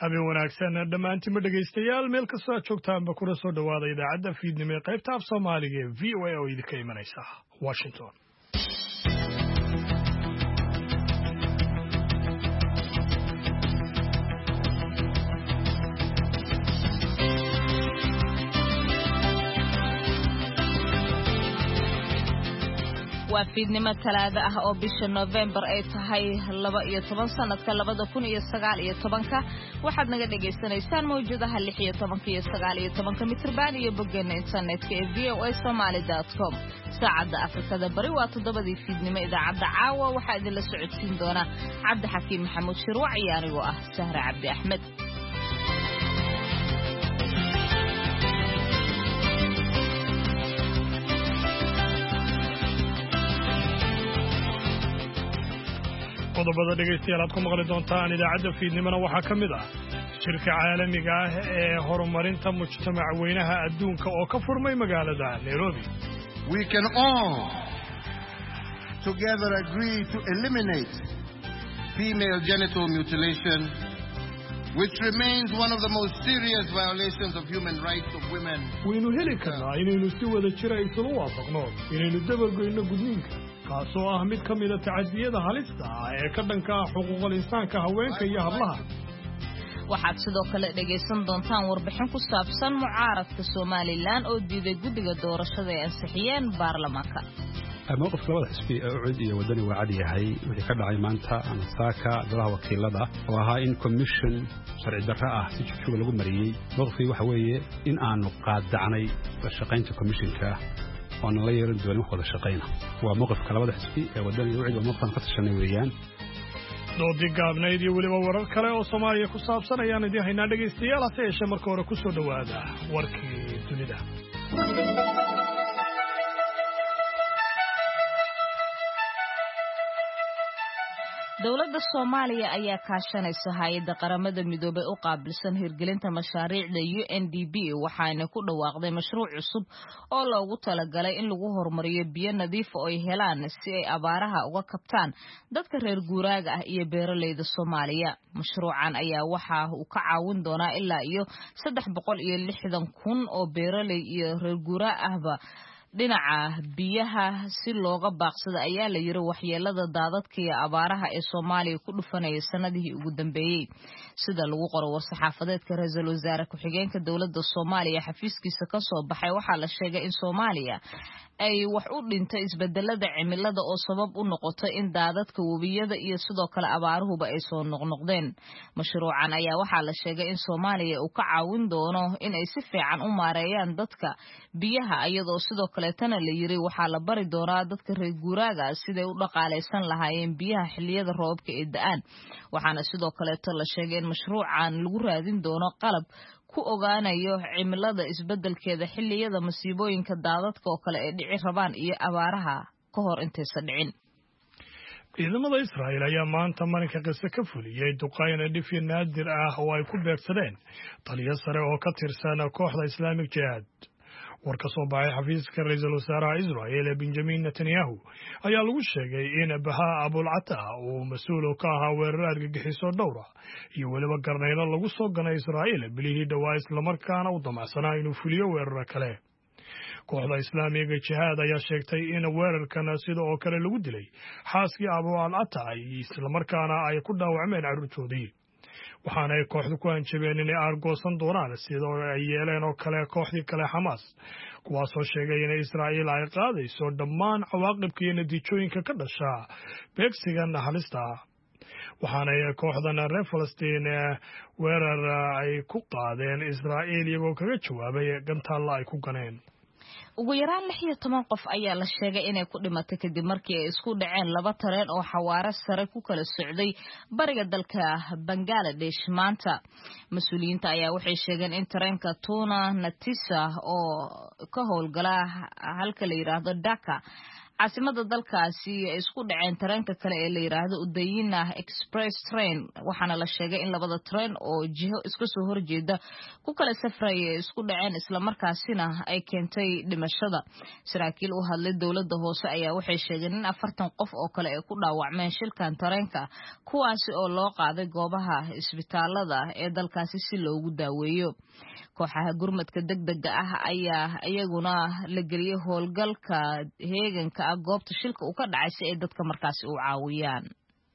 habeen wanaagsan dhammaantiin dhegaystayaal meel kastoo aad joogtaanba kuna soo dhawaada idaacadda fiidnimo ee qaybta af Soomaaliga ee VOA oo idinka imanaysa Washington. waa fiidnimo talaado ah oo bisha November ay tahay 12 sanadka 2019 waxaad naga dhageysanaysaan mawjadaha 16 iyo 19 mitrban iyo boggeena internetka ee voasomali.com saacada Afrikada bari waa 7 fiidnimo idaacada caawa waxaa idin la socodsiin doona Cabdi Xakiim Maxamuud Shirwac iyo anigoo ah Sahra Cabdi Axmed. qodobada dhegeystayaal aad ku maqli doontaan idaacadda fiidnimona waxaa ka mid ah shirka caalamiga ah ee horumarinta mujtamaca weynaha adduunka oo ka furmay magaalada Nairobi. We can all together agree to eliminate female genital mutilation, which remains one of the most serious violations of human rights of women. waynu heli karnaa inaynu si wada jira isula waafaqno inaynu dabargoyno gudniinka kaasoo ah mid ka mid ah tacadiyada halista ah ee ka dhanka ah xuquuqul insaanka haweenka iyo hablaha. waxaad sidoo kale dhageysan doontaan warbixin ku saabsan mucaaradka Soomaaliland oo diiday guddiga doorashada ee ansixiyeen baarlamaanka. mowqifka labada xisbi ee ucud iyo wadani waa cad yahay wixii ka dhacay maanta Ansaaka golaha wakiilada oo ahaa in commission sharci darro ah si jujuga lagu mariyay. mowqifkii waxa weeye in aanu qaadacnay shaqaynta commissionka oo la yeeran doono wax wada shaqayna. waa mowqifka labada xisbi ee wadani iyo ucud oo mowqifkan ka tashanay weeyaan. doodii gaabnayd iyo weliba warar kale oo Soomaaliya ku saabsan ayaan idin haynaa dhegeystayaal hase yeeshee marka hore ku soo dhawaada warkii dunida. dawladda Soomaaliya ayaa kaashanaysa hay'adda qaramada midoobay u qaabilsan hirgelinta mashaariicda UNDP waxaana ku dhawaaqday mashruuc cusub oo loogu talagalay in lagu horumariyo biyo nadiif ah oo ay helaan si ay abaaraha uga kabtaan dadka reer guuraaga ah iyo beeraleyda Soomaaliya. mashruucan ayaa waxa uu ka caawin doonaa ilaa iyo 360,000 oo beeraley iyo reer guuraa ahba dhinaca biyaha si looga baaqsado ayaa la yiri waxyeelada daadadka iyo abaaraha ee Soomaaliya ku dhufanaya sanadihii ugu dambeeyay. sida lagu qoro war-saxaafadeedka ra'iisul wasaare ku-xigeenka dawladda Soomaaliya xafiiskiisa ka soo baxay waxaa la sheegay in Soomaaliya ay wax u dhintay isbedelada cimilada oo sabab u noqotay in daadadka wabiyada iyo sidoo kale abaaruhuba ay soo noqnoqdeen. mashruucan ayaa waxaa la sheegay in Soomaaliya uu ka caawin doono in ay si fiican u maareeyaan dadka biyaha iyadoo sidoo kale tana la yiri waxaa la bari doonaa dadka reer guuraaga siday u dhaqaaleysan lahaayeen biyaha xilliyada roobka ee da'an. waxaana sidoo kale la sheegay in mashruucan lagu raadin doono qalab ku ogaanayo cimilada isbedelkeeda xilliyada masiibooyinka daadadka oo kale ee dhici rabaan iyo abaaraha ka hor intaysan dhicin. ciidamada Israa'iil ayaa maanta marinka qisa ka fuliyay duqayn dhif naadir ah oo ay ku beegsadeen taliye sare oo ka tirsan kooxda Islamic Jihad. war ka soo baxay xafiiska ra'iisul wasaaraha Israa'iil Benjamin Netanyahu ayaa lagu sheegay in Baha Abul Atta uu mas'uul ka ahaa weerar argagixiso dhowr ah iyo waliba garnaylo lagu soo ganay Israa'iil bilihii dhawaa isla markaana u damacsanaa inuu fuliyo weerar kale. kooxda Islaamiga Jihad ayaa sheegtay in weerarkan sidoo kale lagu dilay xaaskii Abul Atta isla markaana ay ku dhaawacmeen carruurtoodii. waxaana ay kooxdu ku hanjabeen inay aargoosan doonaan sidoo ay yeeleen oo kale kooxdii kale Hamas kuwaasoo sheegay in Israa'iil ay qaadayso dhammaan cawaaqibka iyo natiijooyinka ka dhasha beegsigan halista. waxaana ay kooxdan reer Falastiin weerar ay ku qaadeen Israa'iil iyagoo kaga jawaabay gantaal ay ku ganeen. ugu yaraan 16 qof ayaa la sheegay inay ku dhimatay kadib markii ay isku dhaceen laba tareen oo xawaare sare ku kala socday bariga dalka Bangladesh maanta. mas'uuliyiinta ayaa waxay sheegeen in tareenka Tuna Natisa oo ka howlgala halka la yiraahdo Dhaka caasimada dalkaasi ay isku dhaceen tareenka kale ee la yiraahdo Udayina Express train waxaana la sheegay in labada train oo jiho iska soo horjeeda ku kala safraya isku dhaceen isla markaasina ay keentay dhimashada saraakiil u hadlay dawladda hoose ayaa waxay sheegeen in 40 qof oo kale ay ku dhaawacmeen shilkan tareenka kuwaasi oo loo qaaday goobaha isbitaalada ee dalkaasi si loogu daaweeyo kooxaha gurmadka degdega ah ayaa iyaguna la geliyay howlgalka heeganka ah goobta shilka uu ka dhacay si ay dadka markaasi u caawiyaan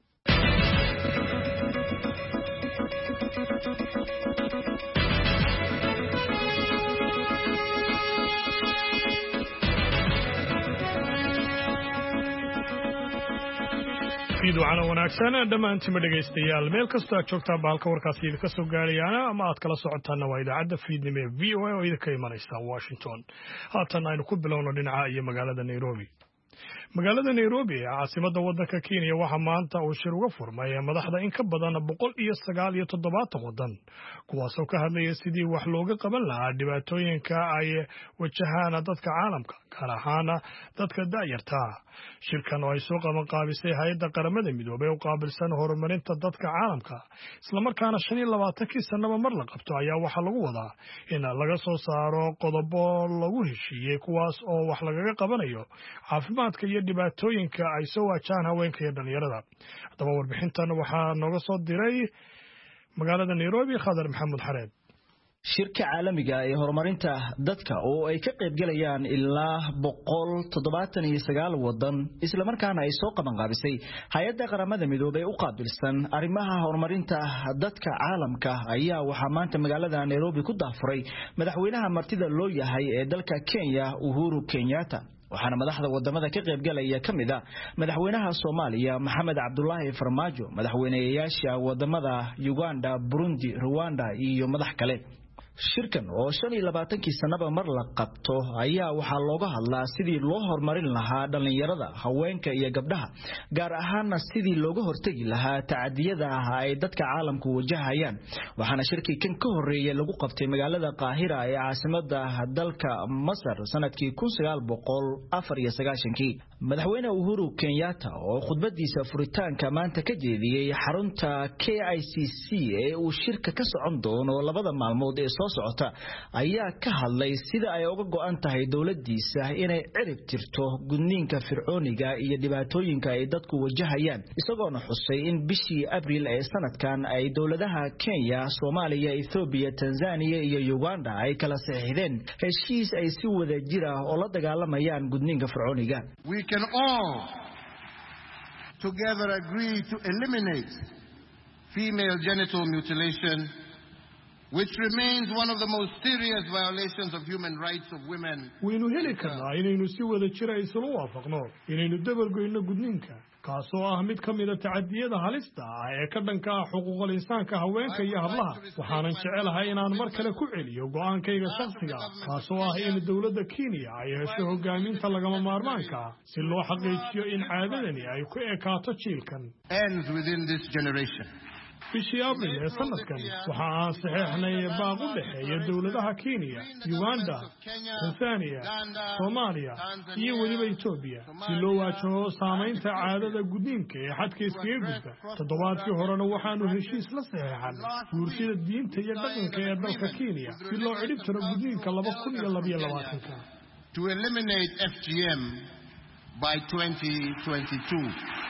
fiidwacana wanaagsan dhammaantima dhegaystayaal meel kastoo aad joogtaan baalka warkaasi idinka soo gaarayaana ama aad kala socotaanna waa idaacadda fiidnimo ee v o a oo idinka imanaysa Washington haatan aynu ku bilowno dhinaca iyo magaalada Nairobi ee caasimadda waddanka Kenya waxaa maanta uu shir uga furmay madaxda in ka badan 197 waddan kuwaasoo ka hadlaya sidii wax looga qaban lahaa dhibaatooyinka ay wajahaan dadka caalamka gaar ahaan dadka da'yarta shirkan oo ay soo qabanqaabisay hay'adda qaramada midoobay oo qaabilsan horumarinta dadka caalamka isla markaana 25 sanaba mar la qabto ayaa waxa lagu wadaa in laga soo saaro qodobo lagu heshiiyay kuwaas oo wax lagaga qabanayo caafimaadka iyo dhibaatooyinka ay soo wajahaan haweenka iyo dhalinyarada hadaba warbixintan waxaa nooga soo diray magaalada Nairobi Khadar Maxamed Xareed shirka caalamiga ee horumarinta dadka oo ay ka qayb galayaan ilaa 179 wadan isla markaana ay soo qaban qaabisay hay'adda qaramada midoobay u qaabilsan arrimaha horumarinta dadka caalamka ayaa waxa maanta magaalada Nairobi ku daafuray madaxweynaha martida loo yahay ee dalka Kenya Uhuru Kenyatta waxaana madaxda wadamada ka qayb galaya kamida madaxweynaha Soomaaliya Maxamed Cabdullaahi Farmaajo madaxweynayaasha wadamada Uganda Burundi Rwanda iyo madax kale shirkan oo 25 sanaba mar la qabto ayaa waxa looga hadlaa sidii loo horumarin lahaa dhalinyarada haweenka iyo gabdhaha gaar ahaan sidii looga hortagi lahaa tacadiyada ay dadka caalamku wajahayaan waxaana shirkii kan ka horeeyay lagu qabtay magaalada Qaahira ee caasimadda dalka Masar sanadkii 1994 madaxweyne Uhuru Kenyatta oo khudbadiisa furitaanka maanta ka jeediyay xarunta KICC ee uu shirka ka socon doono labada maalmood ee soo socota ayaa ka hadlay sida ay uga go'an tahay dawladdiisa inay cirib tirto gudniinka fircooniga iyo dhibaatooyinka ay dadku wajahayaan isagoona xusay in bishii Abriil ee sanadkan ay dawladaha Kenya, Soomaaliya, Ethiopia, Tanzania iyo Uganda ay kala saxiixdeen heshiis ay si wada jir ah oo la dagaalamayaan gudniinka fircooniga. We can all together agree to eliminate female genital mutilation, which remains one of the most serious violations of human rights of women. waynu heli karnaa inaynu si wada jir ah isla waafaqno inaynu dabargoyno gudniinka kaasoo ah mid ka mid ah tacadiyada halista ah ee ka dhanka ah xuquuqul insaanka haweenka iyo hablaha waxaanan jecelahay inaan mar kale ku celiyo go'aankayga shakhsiga kaasoo ah in dawladda Kenya ay hesho hogaaminta lagama maarmaanka ah si loo xaqiijiyo in caadadani ay ku ekaato jiilkan ends within this generation. bishii Abriil ee sanadkan waxa aan saxeexnay baaq u dhaxeeya dawladaha Kenya, Uganda, Tanzania, Soomaaliya iyo weliba Ethiopia si loo waajaho saameynta caadada gudniinka ee xadka iskaga gudba toddobaadkii horena waxaanu heshiis la saxeexnay guurtida diinta iyo dhaqanka ee dalka Kenya si loo cirib tiro gudniinka 2022 to eliminate FGM by 2022.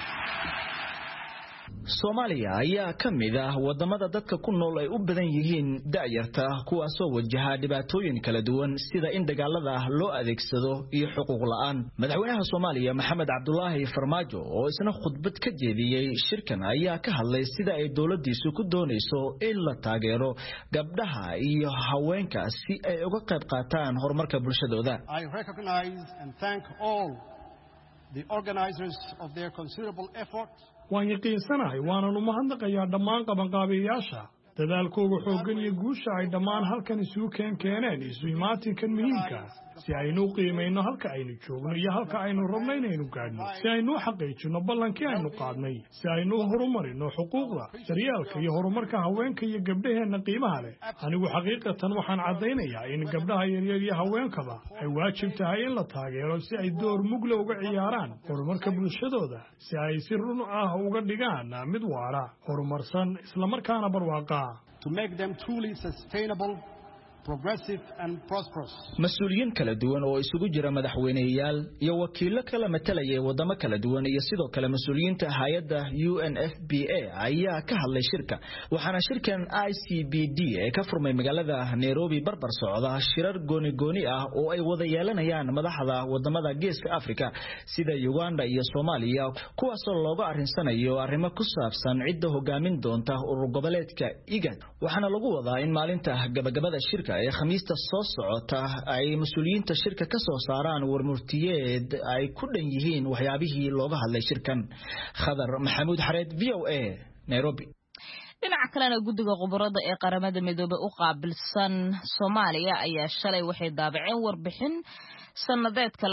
Soomaaliya ayaa kamid ah wadamada dadka ku nool ay u badan yihiin da'yarta kuwaas oo wajaha dhibaatooyin kala duwan sida in dagaalada loo adeegsado iyo xuquuq la'aan madaxweynaha Soomaaliya Maxamed Cabdullaahi Farmaajo oo isna khudbad ka jeediyay shirkan ayaa ka hadlay sida ay dawladdiisu ku doonayso in la taageero gabdhaha iyo haweenka si ay uga qayb qaataan horumarka bulshadooda. I recognize and thank all the organizers of their considerable effort. waan yaqiinsanahay waana u mahadnaqayaa dhammaan qabanqaabiyayaasha dadaalkooda xooggan iyo guusha ay dhammaan halkan isugu keeneen isu imaatinkan muhiimka si aynu u qiimayno halka aynu joogno iyo halka aynu rabno inaynu gaadhno, si aynu u xaqiijino ballankii aynu qaadnay, si aynu u horumarino xuquuqda, daryeelka iyo horumarka haweenka iyo gabdhaheenna qiimaha leh. Anigu xaqiiqatan waxaan caddaynayaa in gabdhaha yaryar iyo haweenkaba ay waajib tahay in la taageero si ay door mugle uga ciyaaraan horumarka bulshadooda, si ay si run ah uga dhigaan mid waara, horumarsan, isla markaana barwaaqa. To make them truly sustainable, progressive and prosperous. Mas'uuliyiin kala duwan oo isugu jira madaxweyneyaal iyo wakiilo kala matalaya wadamo kala duwan iyo sidoo kale mas'uuliyiinta hay'adda UNFPA ayaa ka hadlay shirka. Waxaana shirkan ICBD ee ka furmay magaalada Nairobi barbar socda shirar gooni ah oo ay wada yeelanayaan madaxda wadamada Geeska Afrika sida Uganda iyo Soomaaliya, kuwaas oo looga arinsanayo arrimo ku saabsan cidda hogaamin doonta urur goboleedka IGAD. Waxaana lagu wadaa in maalinta gabagabada shirka ee khamiista soo socota ay mas'uuliyiinta shirka ka soo saaraan warmurtiyeed ay ku dhan yihiin waxyaabihii looga hadlay shirkan. Khadar Maxamuud Xareed, VOA, Nairobi. dhinaca kalena guddiga khubarada ee qaramada midoobay u qaabilsan Soomaaliya ayaa shalay waxay daabaceen warbixin sanadeedka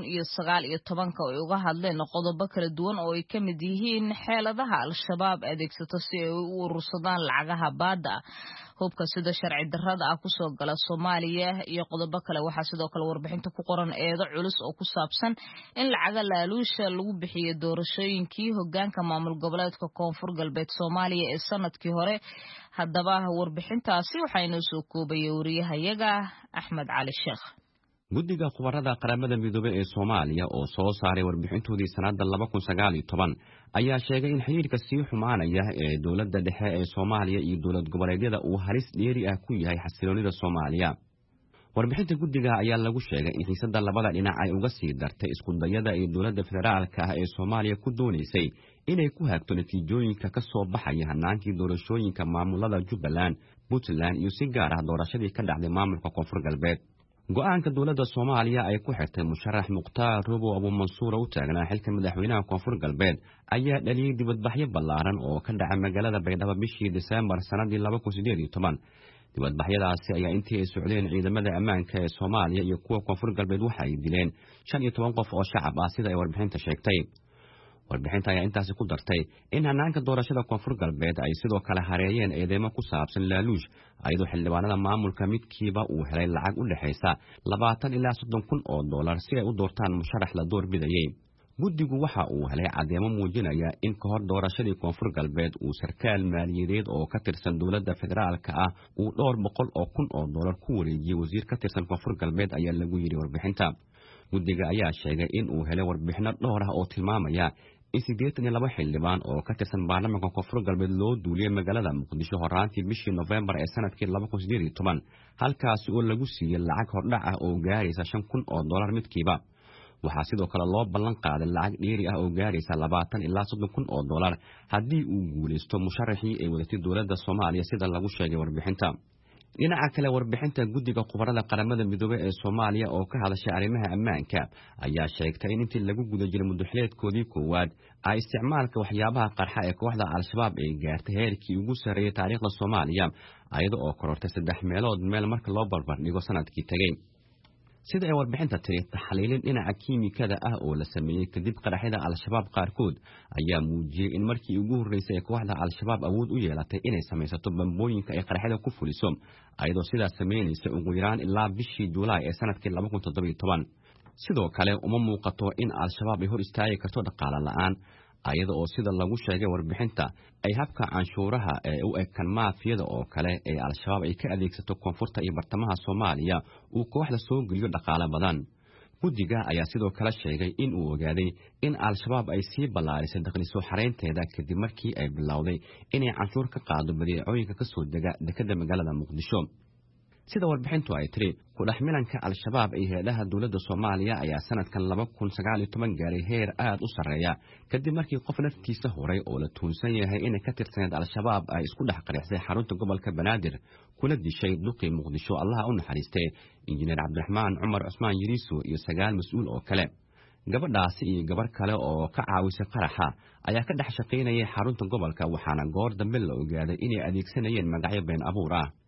2019 oo ay uga hadleen qodobo kala duwan oo ay ka mid yihiin xeeladaha al-shabaab adeegsato si ay u urursadaan lacagaha baadda hubka sida sharci darrada ah ku soo gala Soomaaliya iyo qodobo kale. Waxaa sidoo kale warbixinta ku qoran eedo culus oo ku saabsan in lacaga laaluusha lagu bixiyo doorashooyinkii hoggaanka maamul goboleedka Koonfur Galbeed Soomaaliya ee sanadkii hore. Haddaba warbixintaasi waxaa inoo soo koobay wariyahayaga Axmed Cali Sheekh. guddiga khubarada qaramada midoobay ee Soomaaliya oo soo saaray warbixintoodii sanadda 2019 ayaa sheegay in xiriirka sii xumaanaya ee dawladda dhexe ee Soomaaliya iyo dawlad goboleedyada uu halis dheeri ah ku yahay xasiloonida Soomaaliya. warbixinta guddiga ayaa lagu sheegay in xiisadda labada dhinac ay uga sii dartay isku dayada ee dawladda federaalka ah ee Soomaaliya ku doonaysay inay ku hagto natiijooyinka ka soo baxaya hanaankii doorashooyinka maamulada Jubbaland, Puntland iyo si gaar ah doorashadii ka dhacday maamulka Koonfur Galbeed. go'aanka dawladda Soomaaliya ay ku xirtay musharax Muqtaar Robo Abu Mansuur oo taagnaa xilka madaxweynaha Koonfur Galbeed ayaa dhaliyay dibadbaxyo ballaaran oo ka dhacay magaalada Baydhabo bishii December sanadii 2018. dibadbaxyadaasi ayaa intii ay socdeen ciidamada ammaanka ee Soomaaliya iyo kuwa Koonfur Galbeed waxa ay dileen 15 qof oo shacab ah sida ay warbixinta sheegtay. warbixinta ayaa intaasi ku dartay in hanaanka doorashada Koonfur Galbeed ay sidoo kale hareeyeen eedeymo ku saabsan laaluush, ayadoo xildhibaanada maamulka midkiiba uu helay lacag u dhaxaysa 20 ilaa 30 kun oo dollar si ay u doortaan musharax la doorbidayay. guddigu waxa uu helay caddeemo muujinaya in ka hor doorashadii Koonfur Galbeed uu sarkaal maaliyadeed oo ka tirsan dawladda federaalka ah uu 200 kun oo dollar ku wareejiyay wasiir ka tirsan Koonfur Galbeed ayaa lagu yiri warbixinta. guddiga ayaa sheegay in uu helay warbixino dhowr ah oo tilmaamaya in 82 xildhibaan oo ka tirsan baarlamaanka Koonfur Galbeed loo duuliyay magaalada Muqdisho horaantii bishii November ee sanadkii 2018, halkaas oo lagu siiyay lacag hordhac ah oo gaaraysa 5 kun oo dollar midkiiba. waxaa sidoo kale loo ballan qaaday lacag dheeri ah oo gaaraysa 20 ilaa 30 kun oo dollar haddii uu guuleysto musharaxii ay wadatay dawladda Soomaaliya sida lagu sheegay warbixinta. dhinaca kale warbixinta guddiga khubarada qaramada midoobay ee Soomaaliya oo ka hadashay arrimaha ammaanka ayaa sheegtay in intii lagu guda jiray muddaxileedkoodii koowaad ay isticmaalka waxyaabaha qarxa ee kooxda al-shabaab ay gaartay heerkii ugu sarreeyay taariikhda Soomaaliya, ayada oo korortay 3 meelood meel marka loo barbardhigo sanadkii tagay. sida ay warbixinta tiri taxliilin dhinaca kiimikada ah oo la sameeyay kadib qaraxyada al-shabaab qaarkood ayaa muujiyay in markii ugu horeysay kooxda al-shabaab awood u yeelatay inay samaysato bambooyinka ay qaraxyada ku fuliso, ayadoo sidaas sameynaysa ugu yaraan ilaa bishii Juulaay ee sanadkii 2017. sidoo kale uma muuqato in al-shabaab ay hor istaagi karto dhaqaale la'aan, ayada oo sida lagu sheegay warbixinta ay habka canshuuraha ee u ekan maafiyada oo kale ee al-shabaab ay ka adeegsato koonfurta iyo bartamaha Soomaaliya uu kooxda soo geliyo dhaqaale badan. guddiga ayaa sidoo kale sheegay in uu ogaaday in al-shabaab ay sii ballaarisay dakhli soo xareynteeda kadib markii ay bilowday inay canshuur ka qaado badeecooyinka ka soo dega dekedda magaalada Muqdisho. sida warbixintu ay tiri ku dhaxmilanka al-shabaab ee heedaha dawladda Soomaaliya ayaa sanadkan 2019 gaaray heer aad u sareeya kadib markii qof naftiisa horay oo la tuunsan yahay inay ka tirsaneed al-shabaab ay isku dhex qarixsay xarunta gobolka Banaadir kuna dishay duqii Muqdisho Allah u naxariistay injineer Cabdiraxmaan Cumar Cusmaan Yiriiso iyo 9 mas'uul oo kale. gabadhaasi iyo gabar kale oo ka caawisay qaraxa ayaa ka dhex shaqeynayay xarunta gobolka, waxaana goor dambe la ogaaday inay adeegsanayeen magacyo been abuur ah.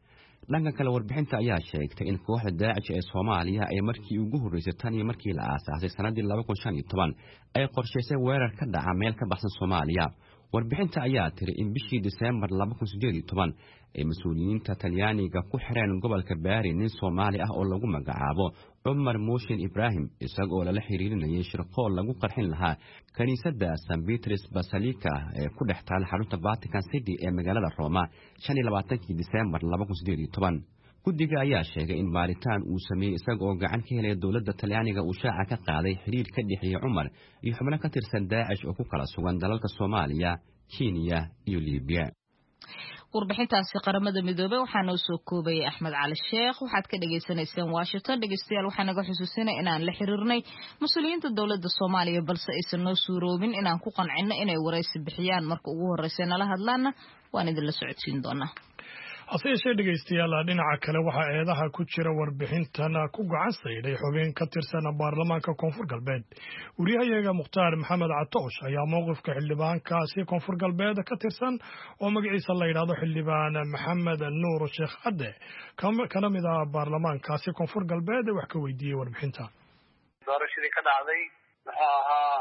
dhanka kale warbixinta ayaa sheegtay in kooxda daacish ee Soomaaliya ay markii ugu horeysay tan iyo markii la aasaasay sanadii 2015 ay qorsheysay weerar ka dhaca meel ka baxsan Soomaaliya. warbixinta ayaa tiri in bishii December 2018 ay mas'uuliyiinta Talyaaniga ku xireen gobolka Bari nin Soomaali ah oo lagu magacaabo Umar Mooshin Ibrahim isagoo la xiriirinayay shirqool lagu qarxin lahaa kaniisadda St. Peter's Basilica ee ku dhex taal xarunta Vatican City ee magaalada Roma 25 December 2018. guddiga ayaa sheegay in baaritaan uu sameeyay isagoo gacan ka helay dawladda Talyaaniga uu shaaca ka qaaday xiriir ka dhexeeya Umar iyo xubno ka tirsan Daesh oo ku kala sugan dalalka Soomaaliya, Kenya iyo Liibiya. warbixintaasi qaramada midoobay waxaa noo soo koobay Axmed Cali Sheekh. waxaad ka dhageysanaysaan Washington. dhageystayaal waxaan naga xusuusinay inaan la xiriirnay mas'uuliyiinta dawladda Soomaaliya balse aysan noo suuroobin inaan ku qancino inay wareysi bixiyaan marka ugu horreysay nala hadlaana waan idin la socodsiin doonaa. hase yeeshee dhegaystayaal dhinaca kale waxaa eedaha ku jira warbixintan ku gacan sayday xubin ka tirsan baarlamaanka koonfur galbeed. wariyahayaga Mukhtaar Maxamed Catoosh ayaa mowqifka xildhibaankaasi koonfur galbeed ka tirsan oo magaciisa la yidhaahdo xildhibaan Maxamed Nuur Sheekh Cadde kana mid ah baarlamaankaasi koonfur galbeed wax ka weydiiyey warbixinta. doorashadii ka dhacday wuxuu ahaa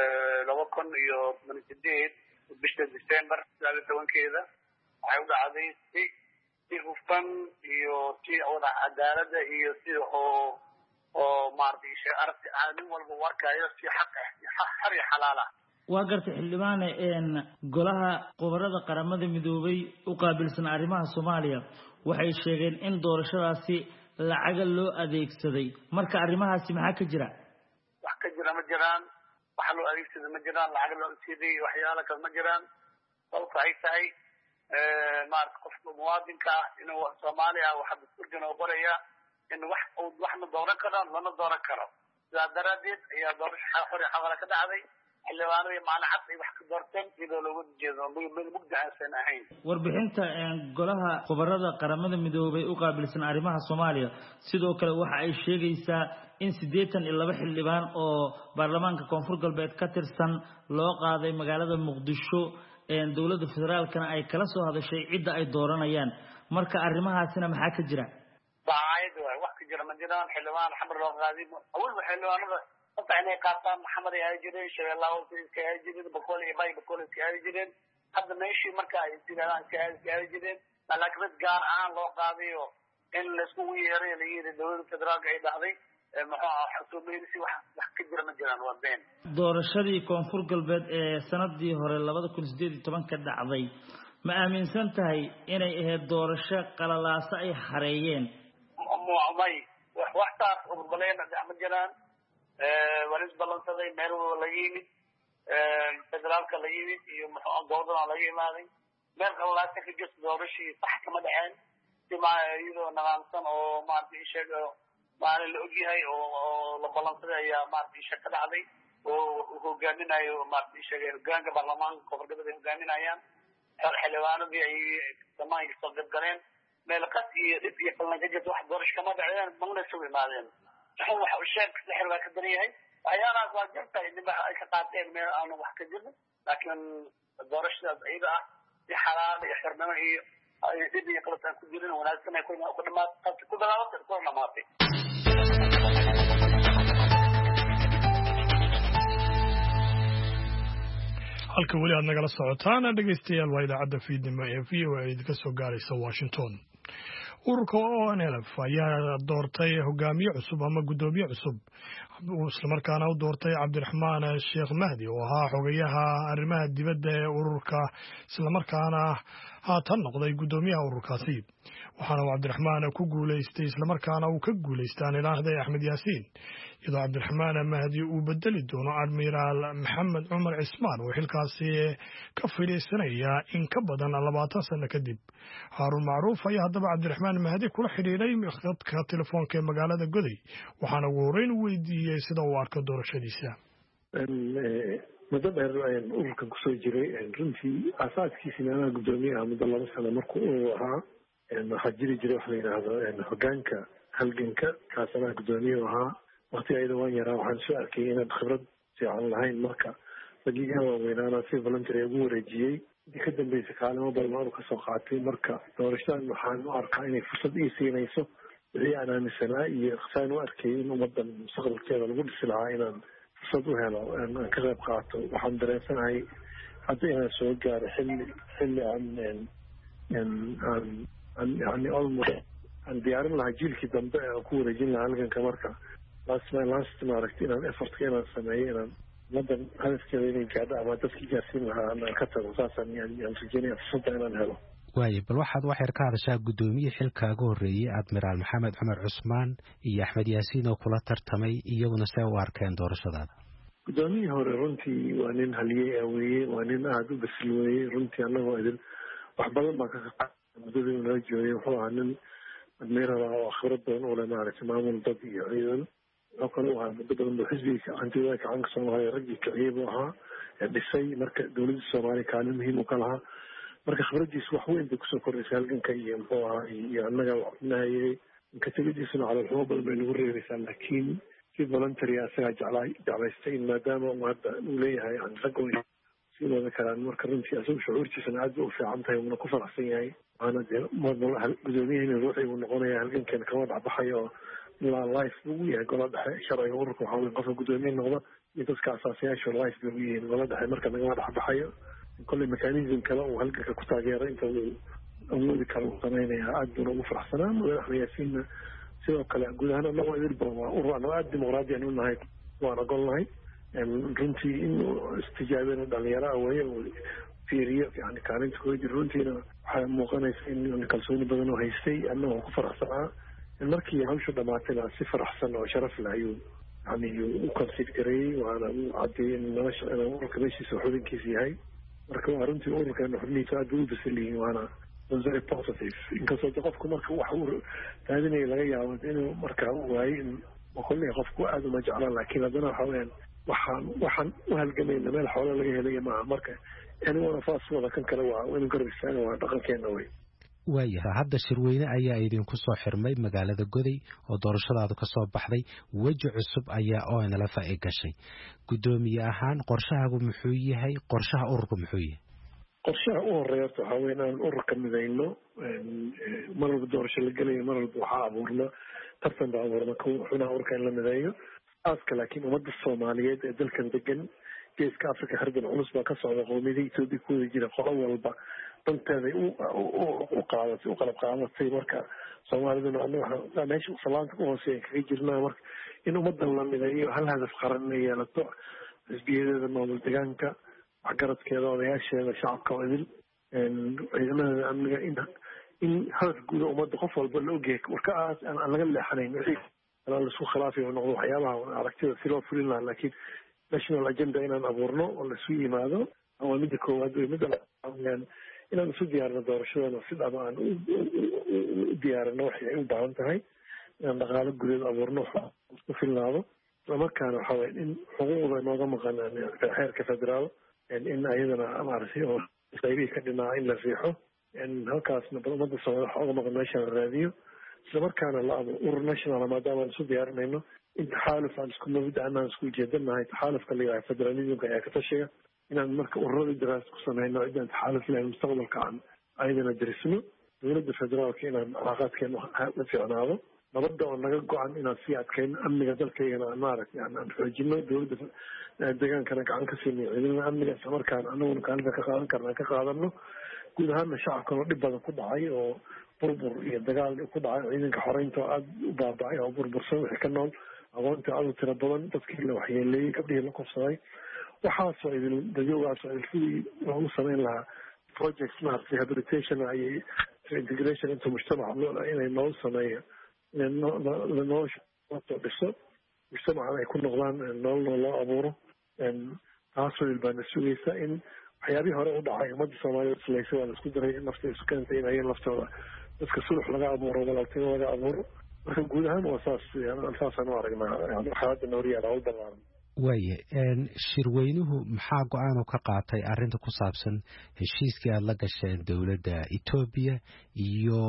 2018 bisha December 12keeda waxay u dhacday si hufan iyo si wada cadaalada iyo si oo maartay aragti aamin walba warkayo si xaq iyo xalaal ah. waa gartay xildhibaan golaha qobarada qaramada midoobay u qaabilsan arrimaha Soomaaliya waxay sheegeen in doorashadaasi lacag loo adeegsaday marka arrimahaasi maxaa ka jira? wax ka jira ma jiraan, wax loo adeegsaday ma jiraan, lacag loo adeegsaday waxyaalo kale ma jiraan. sababta ay tahay qofka muwaadinka inuu Soomaaliya waxa dadkan oo qoraya in waxna dooran karo lana dooran karo. sidaa daraadeed ayaa doorasho xor iyo xalaal ka dhacday. xildhibaanadii macnaheed ay wax ka doorteen iyadoo looga jeedo mugdi aysan ahayn. warbixinta golaha qobarada qaramada midoobay u qaabilsan arrimaha Soomaaliya sidoo kale waxa ay sheegaysaa in 82 xildhibaan oo baarlamaanka koonfur galbeed ka tirsan loo qaaday magaalada Muqdisho dawladda federaalkana ay kala soo hadashay cidda ay dooranayaan. marka arrimahaasina maxaa ka jira? wax ka jira ma jiraan. xildhibaan xamar loo qaaday awal xildhibaanada inay qaataan Maxamed ay jireen Shabeellaha Hoose ay jireen Boqol iyo Boqol ay jireen. hadda meeshii marka ay sidaan ay jireen laakiin gaar ahaan loo qaaday in la isku yeeray la yiri dawladda federaalka ay dhacday wax ka jira ma jiraan. waa been. doorashadii koonfur galbeed ee sanadii hore 2018 ka dhacday ma aaminsan tahay inay ahayd doorasho qalalaasa ay xareeyeen? wax taas oo balleena ma jiraan. waris balansaday meel la yimid federaalka la yimid iyo gobolada la yimaaday meel qalalaasa ka jirto doorashii sax kama dhaceen. iyadoo naqaansan oo maartay sheego maalin la ogyahay oo la balansaday ayaa maartay shaqo dhacday oo hogaaminayo maartay sheegay hogaanka baarlamaanka koonfurta hogaaminayaan xildhibaanadii ay samayn soo galeen meel qas iyo dib iyo qalin ka jirto wax doorasho kama dhaceen mana soo imaadeen. waxa uu sheeg sixir waa ka dareeyay ayaanaas waa jirta in ay ka qaateen meel aan wax ka jirin laakiin doorashadaas ayda ah si xalaal iyo xirnimo iyo dib iyo qalin ku jirin wanaagsan ay ku dhamaatay. halka weli aad nagala socotaan dhegaystayaal waa idaacadda fiidnimo ee VOA idinka soo gaaraysa Washington. ururka ONLF ayaa doortay hogaamiye cusub ama gudoomiye cusub isla markaana u doortay Cabdiraxmaan Sheekh Mahdi oo ahaa xogayaha arrimaha dibadda ee ururka isla markaana haatan noqday gudoomiyaha ururkaasi. waxaana Cabdiraxmaan ku guuleystay isla markaana uu ka guuleystaan ilaahday Axmed Yaasiin iyadoo Cabdiraxmaan Mahdi uu bedeli doono Admiral Maxamed Cumar Cismaan oo xilkaasi ka fadhiisanaya in ka badan 20 sano kadib. Haarun Macruuf ayaa haddaba Cabdiraxmaan Mahdi kula xiriiray khadka telefoonka ee magaalada Goday waxaana ugu horreyn weydiiyey sida uu arko doorashadiisa. muddo dheer ayaan ururkan kusoo jiray runtii asaaskiisina anaa gudoomiyaha muddo 2 sano markuu uu ahaa waxaa jiri jiray wax la yidhaahdo hogaanka halganka kaas anaa gudoomiye ahaa. waqti ayada waan yaraa waxaan soo arkay inaad khibrad fiican lahayn marka ragiga waaweynaana si voluntary ugu wareejiyey intii ka dambeysay kaalimo badan aanu kasoo qaatay marka doorashadan waxaan u arkaa inay fursad ii siinayso wixii aan aaminsanaa iyo saan u arkay in ummadan mustaqbalkeeda lagu dhisi lahaa inaan fursad u helo aan ka qayb qaato waxaan dareensanahay hadda inaan soo gaaro xilli aan yani almost aan diyaarin lahaa jiilkii dambe aan ku wareejin lahaa halganka marka last maaragtay inaan effortka inaan sameeyo inaan ummadan hadafkeeda inay gaadho ama dadkii gaarsiin lahaa aan ka tago saasaan yaan rajeynaya fursadda inaan helo waaye bal waxaad wax yar ka hadashaa guddoomiye xilkaaga horreeyey admiraal maxamed cumar cusmaan iyo axmed yaasiin oo kula tartamay iyaguna see u arkeen doorashadaada guddoomiyihii hore runtii waa nin haliyey weeye waa nin aada u basil weeye runtii annagoo idin wax badan baan ka qaqaatay muddadii uu nala joogay wuxuu ahaa nin admiral ah oo khibrad badan u leh maaragtay maamul dad iyo ciidan wuxuu kale u ahaa muddo badan buu xisbiga hantiwada gacanka soomaaliya raggii kiciyey buu ahaa dhisay marka dowladda soomaaliya kaalin muhiim u ka lahaa marka khibradiisu wax weyn bay kusoo kordhaysay halganka iyo muxuu ahaa iyo annaga nahayey ka tegadiisuna caloolxumo badan bay nagu reebaysaa laakiin si voluntary asagaa jeclaystay in maadaama uu hadda uu leeyahay rag sii wada karaan marka runtii asagu shucuurtiisana aad bay u fiican tahay uuna ku faraxsan yahay waana dee gudoomiyahina ruuxii uu noqonaya halgankeena kama dhacbaxayo oo ilaa life buu u yahay gola dhexe sharciga ururka waxaa wey qofka guddoomiye noqda iyo dadka asaasayaasha life bay u yihiin gola dhexe marka nagama dhexbaxayo kolley mechanism kale uu halganka ku taageero inta uu awoodi kale uu samaynayaa aad buuna ugu faraxsanaa madax axmed yaasiinna sidoo kale guud ahaan anagoo idilba waa urur anagoo aada dimuqraadiyan u nahay waan ogolnahay runtii inuu istijaabina dhalinyaro aweye uu fiiriyo yani kaalinta kuga jiro runtiina waxaa muuqanaysa in kalsooni badan oo haystay annagoo ku faraxsanaa markii hawshu dhamaatayna si faraxsan oo sharaf leh ayuu yani u consider gareeyey waana u cadeeyey in nolosha inuu ururka meeshiisa xubinkiisa yahay marka waa runtii ururkeena xubnihiisa aad bay u basaliyiin waana very positive inkastoo de qofku marka wax uu raadinaya laga yaabo inuu markaa u waayo in kolley qofku aada uma jeclaan laakiin haddana waxa weyaan waxaan u halgamayna meel xoolo laga helaya maaha marka anyone of us wada kan kale waa inuu garab istaaga waa dhaqankeena wey waayahay hadda shirweyne ayaa idinku soo xirmay magaalada goday oo doorashadaadu ka soo baxday weji cusub ayaa ONLF ay gashay guddoomiye ahaan qorshahaagu muxuu yahay qorshaha ururku muxuu yahay qorshaha u horeeya horta waxaa weya inaan ururka midayno mar walba doorasho la gelayo mar walba waxaa abuurna tartan baa abuurna xubnaha ururka in la mideeyo aaska laakiin ummadda soomaaliyeed ee dalkan degan geeska africa hardan culus baa ka socda qowmiyada etoobiya ku wada jira qolo walba danteeday u qalab qaadatay marka soomaaliduna anaga meesha salaanta ku hooseeya kaga jirnaa marka in ummadan la mideeyo hal hadaf qaran inay yeelato xisbiyadeeda maamul deegaanka waxgaradkeeda odayaasheeda shacabka oo idil ciidamadeeda amniga in hadaf guuda ummadda qof walba la ogyahay warka aan laga leexanayn wixii alaa laisku khilaafayo noqdo waxyaabaha aragtida si loo fulin lahaa laakiin national agenda inaan abuurno oo laisu yimaado waa midda koowaad wey midda laaan inaan isu diyaarino doorashadana si dhaba aan u diyaarino waxay ay u baahan tahay inaan dhaqaalo gudeed abuurno u filnaado islamarkaana waxa weye in xuquuqda nooga maqan xeerka federaal in ayadana maaragtay oo qaybihii ka dhinaa in la riixo halkaasna ummadda soomaaliya waxa oga maqan meesha la raadiyo islamarkaana la urur national maadaama aan isu diyaarinayno in taxaaluf aan isku mabda anaan isku ujeedanahay taxaalufka la yidhaha federalismka ayaa ka tashiga inaan marka ururada daraas ku sameyno cidaan taxaaluf lahayn mustaqbalka aan ayadana darisno dowladda federaalka inaan calaaqaadkeena la fiicnaado nabadda oo naga go-an inaan sii adkayno amniga dalkaygana aan maaragtay aan xoojino dowladda deegaankana gacan ka siinayo ciidamada amniga islamarkaana anaguna kaalinta ka qaadan karna ka qaadano guud ahaana shacabkan oo dhib badan ku dhacay oo burbur iyo dagaal ku dhacay ciidanka xoreynta oo aada u baabacay oo burbursan wixii ka nool aqoonta aada u tiro badan dadkii la waxyeeleeyey gabdhihii la kufsaday waxaasoo idil dadyogaasoo idil sidii loogu sameyn lahaa projects maaragtay rehabilitation iyo integration into mujtamaca inay noogu sameeyo nolosha soo dhiso mujtamacan ay ku noqdaan nololna loo abuuro taasoo idil baana sugaysa in waxyaabihii hore u dhacay ummadda soomaaliya islaysa waa la isku daray in nafta isu keentay in ayaga laftooda dadka sulux laga abuuro walaaltimo laga abuuro marka guud ahaan waa saasaan u aragnaa waxyaabada nooriyaal hawl ballaaran waaye shirweynuhu maxaa go-aanu ka qaatay arrinta ku saabsan heshiiskii aada la gasheen dowladda Ethiopia iyo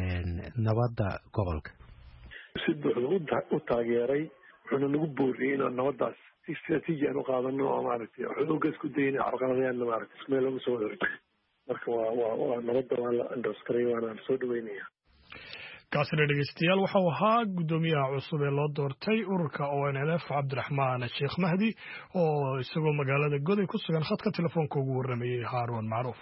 nabadda gobolka si buuxda u taageeray wuxuuna nagu booriyey inaan nabaddaas si istiraatiiji aan u qaadano oo maaragtay xooga isku dayna carqaladayaan maaragtay ismeel lagu soo wada marka waa nabadda waa la andooskaray waana soo dhaweynaya. kaasina dhegeystayaal waxau ahaa guddoomiyaha cusub ee loo doortay ururka ONLF cabdiraxmaan sheekh mahdi oo isagoo magaalada goday ku sugan khadka telefoonka ugu warramayey Haaruun Macruuf.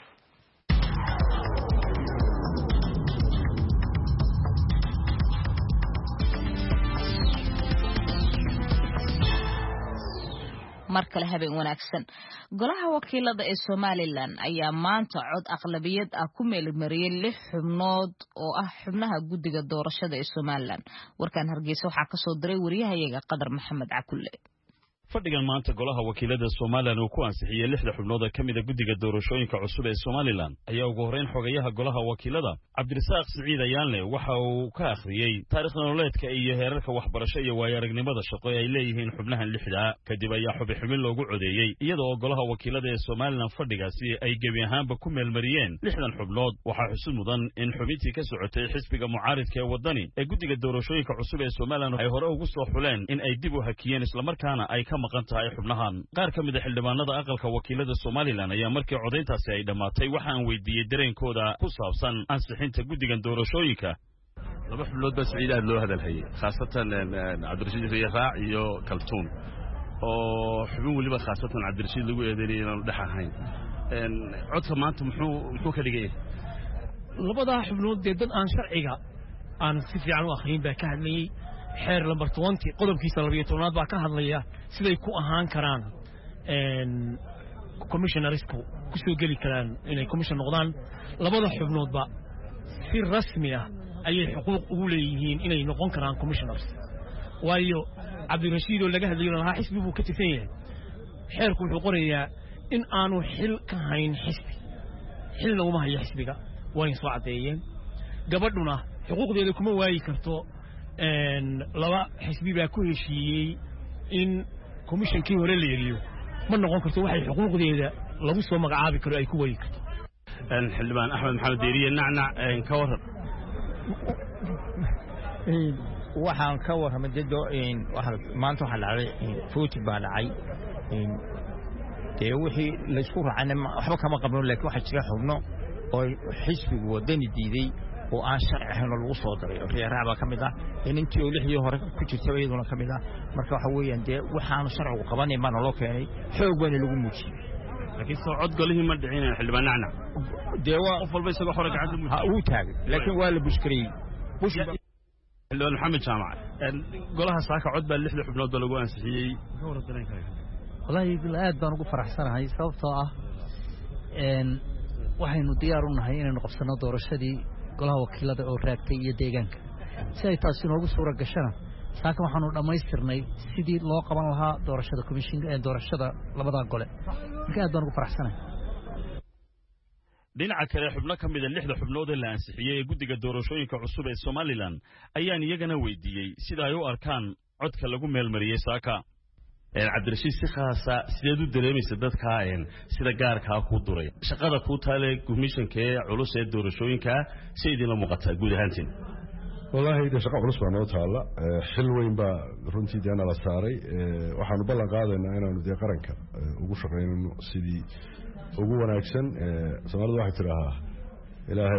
markale habeen wanaagsan golaha wakiilada ee Somaliland ayaa maanta cod aqlabiyad ah ku meelmariyay 6 xubnood oo ah xubnaha guddiga doorashada ee Somaliland warkan Hargeysa waxa ka soo diray wariyahayaga Qadar Maxamed Cakulle. fadhigan maanta golaha wakiilada Somaliland uu ku ansixiyay 6 xubnood ka mid ah guddiga doorashooyinka cusub ee Somaliland ayaa ugu horeyn xogayaha golaha wakiilada Cabdirasaaq Siciid Ayaanle waxa uu ka akhriyay taariikhda nololeedka iyo heerarka waxbarasho iyo waayo-aragnimada shaqo ee ay leeyihiin xubnahan 6 kadib ayaa xubin loogu codeeyay iyadoo golaha wakiilada ee Somaliland fadhigaasi ay gebi ahaanba ku meelmariyeen 6 xubnood waxaa xusid mudan in xubintii ka socotay xisbiga mucaaridka ee wadani ee guddiga doorashooyinka cusub ee Somaliland ay hore ugu soo xuleen in ay dib u hakiyeen isla markaana ay ka maqan tahay xubnahan qaar ka mid ah xildhibaanada aqalka wakiilada Somaliland ayaa markii codeyntaasi ay dhamaatay waxaan weydiiyay dareenkooda ku saabsan ansixinta guddigan doorashooyinka. laba xubnood baa Siciid aad loo hadalhayay khaasatan Cabdirashiid Riyaac iyo Kaltuun oo xubin waliba khaasatan Cabdirashiid lagu eedeeyay inaan dhex ahayn codka maanta muxuu ka dhigay labada xubnood dad aan sharciga aan si fiican u akhriin baa ka hadlayay xeer lambar 20 qodobkiisa 12 baa ka hadlaya siday ku ahaan karaan commissionersku ku soo gali karaan inay commission noqdaan labada xubnoodba si rasmi ah ayay xuquuq ugu leeyihiin inay noqon karaan commissioners waayo Cabdirashiid oo laga hadlayo laha xisbi buu ka tirsan yahay xeerku wuxuu qorayaa in aanu xil ka hayn xisbi xilna uma hayo xisbiga way soo cadeeyeen gabadhuna xuquuqdeeda kuma waayi karto laba xisbi baa ku heshiiyey in commissionkii hore la yiriyo ma noqon karto waxay xuquuqdeeda lagu soo magacaabi karo ay ku waayi karto. xildhibaan Axmed Maxamed Deeriye nacnac ka waran waxaan ka warramay jiddo maanta waxa dhacay fuuti baa dhacay wixii la isku raacay waxba kama qabno laakiin waxa jira xubno oo xisbigu wadani diiday oo aan sharci ahayn lagu soo daray Riyaac baa kamid ah intii oo 6 hore ku jirtay iyaduna kamid ah marka waxa weeyaan waxaan sharcigu qabanay ma loo keenay xoog weyn lagu muujiyay laakiin soo cod golihii ma dhicin xildhibaan nacnac waa qof walba isagoo hore gacanta uu taagay laakiin waa la bushkariyay xildhibaan Maxamed Jaamac golaha saaka cod baa 6 xubnood lagu ansixiyay wallahi aad baan ugu faraxsanahay sababtoo ah waxaynu diyaar u nahay inaynu qabsano doorashadii golaha wakiilada oo raagtay iyo deegaanka si ay taasi noogu suura gashana saaka waxaanu dhammaystirnay sidii loo qaban lahaa doorashada commissionka ee doorashada labada gole marka aad baan ugu faraxsanahay. dhinaca kale xubno ka mid ah 6 xubnood ee la ansixiyay ee guddiga doorashooyinka cusub ee Somaliland ayaan iyagana weydiiyey sida ay u arkaan codka lagu meelmariyay saaka. Cabdirashiid si khaasa sideed u dareemaysa dadka sida gaarka ku duray shaqada ku taale commissionka ee culus ee doorashooyinka si idin la muuqata guud ahaantiin wallahi shaqo culus baa noo taala xil weyn baa runtii deena la saaray waxaanu ballan qaadaynaa inaanu qaranka ugu shaqeynno sidii ugu wanaagsan Soomaalidu waxay tiraahaa ilaahay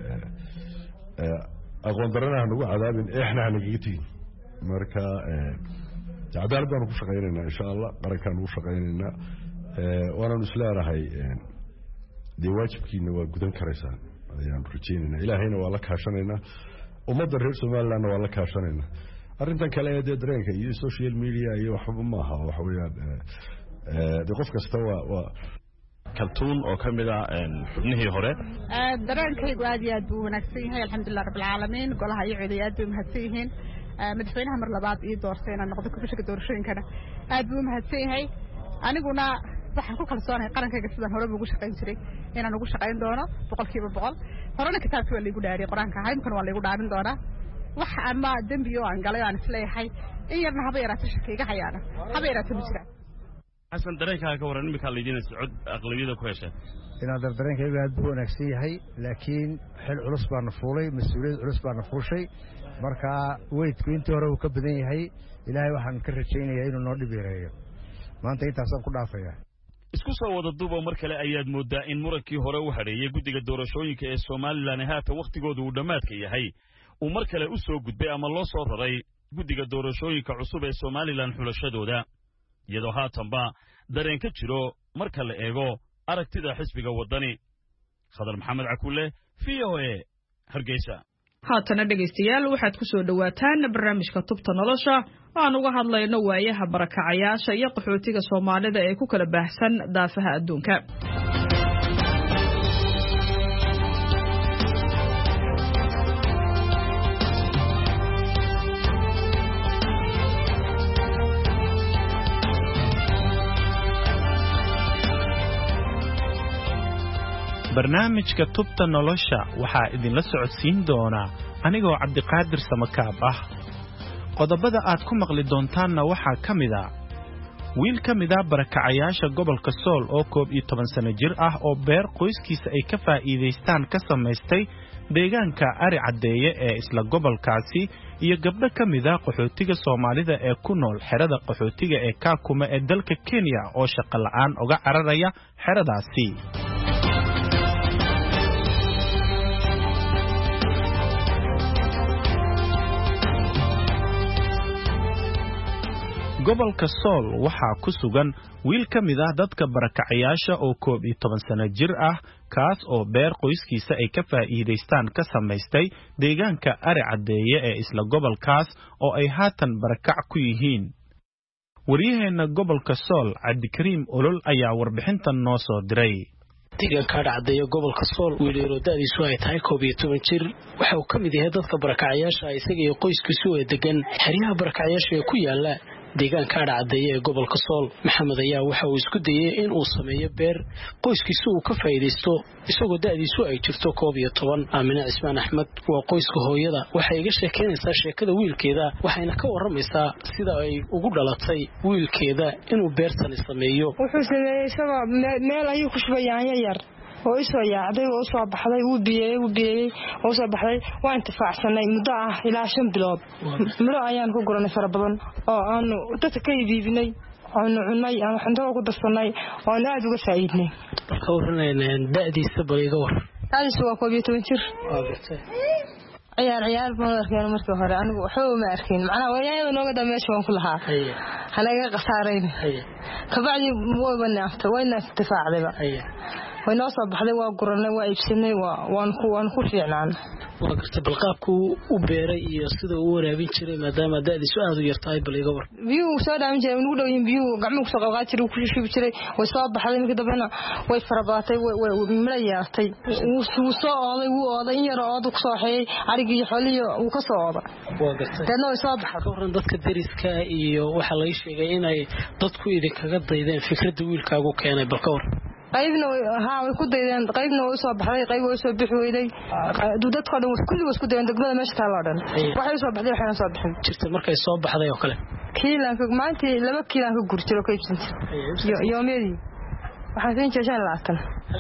aqoon daranaha nagu cadaabin eexna naga tigin marka cadaalad baan ku shaqeynayna insha Allah qarankan ugu shaqeynayna waana islaarahay waajibkiina waa gudan karaysaa ayaan rajeynayna ilaahayna waa la kaashanayna ummadda reer Somaliland waa la kaashanayna arrintan kale ee dareenka iyo social media iyo waxba ma aha wax weeyaan qof kasta waa Kaltuun oo kamid ah xubnihii hore dareenkaygu aad iyo aad buu wanaagsan yahay alxamdulillaah rabbil caalamiin golaha iyo ciidayaad bay mahadsan yihiin madaxweynaha mar labaad iyo doortay inaan noqdo komishanka doorashooyinkana aad buu mahadsan yahay aniguna waxaan ku kalsoonahay qarankayga sidaan hore ugu shaqeyn jiray inaan ugu shaqeyn doono 100% horena kitaabkii waa liigu dhaariyay quraanka haymkan waa liigu dhaarin doonaa wax ama dambiyo aan galay aan isleeyahay in yarna haba yaraato shakayga hayaana haba yaraato mujira xasan dareenkaaga ka waran imika leedina socod aqlabiyada ku heshay inaan dareenkayga aad buu wanaagsan yahay laakiin xil culus baa na fuulay mas'uuliyad culus baa na fuushay marka weydku intii hore uu ka badan yahay ilaahay waxaan ka rajaynayaa inuu noo dhib yareeyo maanta intaasaan ku dhaafayaa isku soo wada duuba mar kale ayaad moodaa in murankii hore u hareeyay guddiga doorashooyinka ee Soomaaliland haata waqtigoodu uu dhamaadka yahay uu mar kale u soo gudbay ama loo soo raray guddiga doorashooyinka cusub ee Soomaaliland xulashadooda iyadoo haatanba dareen ka jiro marka la eego aragtida xisbiga wadani Khadar Maxamed Cakulle VOA Hargeysa haatana dhageystayaal waxaad ku soo dhawaataan barnaamijka tubta nolosha oo aan uga hadlayno waayaha barakacayaasha iyo qaxootiga Soomaalida ee ku kala baahsan daafaha adduunka barnaamijka tubta nolosha waxaa idinla socodsiin doona anigoo Cabdiqaadir Samakaab ah qodobada aad ku maqli doontaanna waxaa kamid ah wiil kamid ah barakacayaasha gobolka Sool oo 12 sano jir ah oo beer qoyskiisa ay ka faa'iideystaan ka samaystay deegaanka Ari Cadeeye ee isla gobolkaasi iyo gabdho kamid ah qaxootiga Soomaalida ee ku nool xerada qaxootiga ee Kakuma ee dalka Kenya oo shaqo la'aan uga cararaya xeradaasi gobolka Sool waxaa ku sugan wiil kamid ah dadka barakacayaasha oo 12 sano jir ah kaas oo beer qoyskiisa ay ka faa'iideystaan ka samaystay deegaanka Ari Cadeeye ee isla gobolkaas oo ay haatan barakac ku yihiin wariyaheena gobolka Sool Cabdikariim Olol ayaa warbixintan noo soo diray deegaanka Ari Cadeeye gobolka Sool wiilero daadiisu ay tahay 12 jir waxa uu kamid yahay dadka barakacayaasha isaga iyo qoyskiisu ee degan xeryaha barakacayaasha ee ku yaala deegaanka Ari Cadeeye ee gobolka Sool Maxamed ayaa waxa uu isku dayay in uu sameeyo beer qoyskiisu uu ka faa'iideysto isagoo daadiisu ay jirto 12 Aamina Ismaan Axmed waa qoyska hooyada waxa ay iga sheekeynaysaa sheekada wiilkeeda waxayna ka waramaysaa sida ay ugu dhalatay wiilkeeda inuu beertan sameeyo wuxuu sameeyay isagoo meel ayuu ku shubayaan yar oo isoo yaacday oo soo baxday uu biyay oo soo baxday waa intifaacsanay muddo ah ilaa 5 bilood miro ayaan ku guranay fara badan oo aan dadka ka iibinay aan cunay aan xandoo ku darsanay oo aan aad uga faa'iidnay marka warnayna daadiisa bariga war daadiisa waa 12 jir ciyaar ma arkeen markii hore anigu waxba ma arkeen macnaha waayada nooga dhameesho waan ku lahaa hanaga qasaarayn kabacdi wayna intifaacdayba wayna soo baxday waa guranay waa iibsanay waan ku fiicnaan waa gartay balqaabku u beeray iyo sida uu waraabin jiray maadaama daadiisu aad u yartahay baliga war biyuu soo dhaamin jiray ugu dhawyin biyuu gacmo ku soo qalqaa jiray ku shubi jiray way soo baxday markii dambena way farabaatay way milayaatay uu soo ooday in yar oo ku soo xeeyay arigii iyo xooliyo uu ka soo ooday waa gartay dadna way soo baxday waran dadka dariska iyo waxa la sheegay inay dadku idinkaga daydeen fikradda wiilkaagu keenay balka war qaybna way ku daydeen qaybna way soo baxday qayb way soo bixi weyday dadka dhan kulli way isku daydeen degmada meesha taalo dhan waxay soo baxday waxay soo bixin jirta markay soo baxday oo kale kiilanka maanta 2 kiilanka gurjiro ka iibsan yoomiyadii waxaan siin jeeshan laatan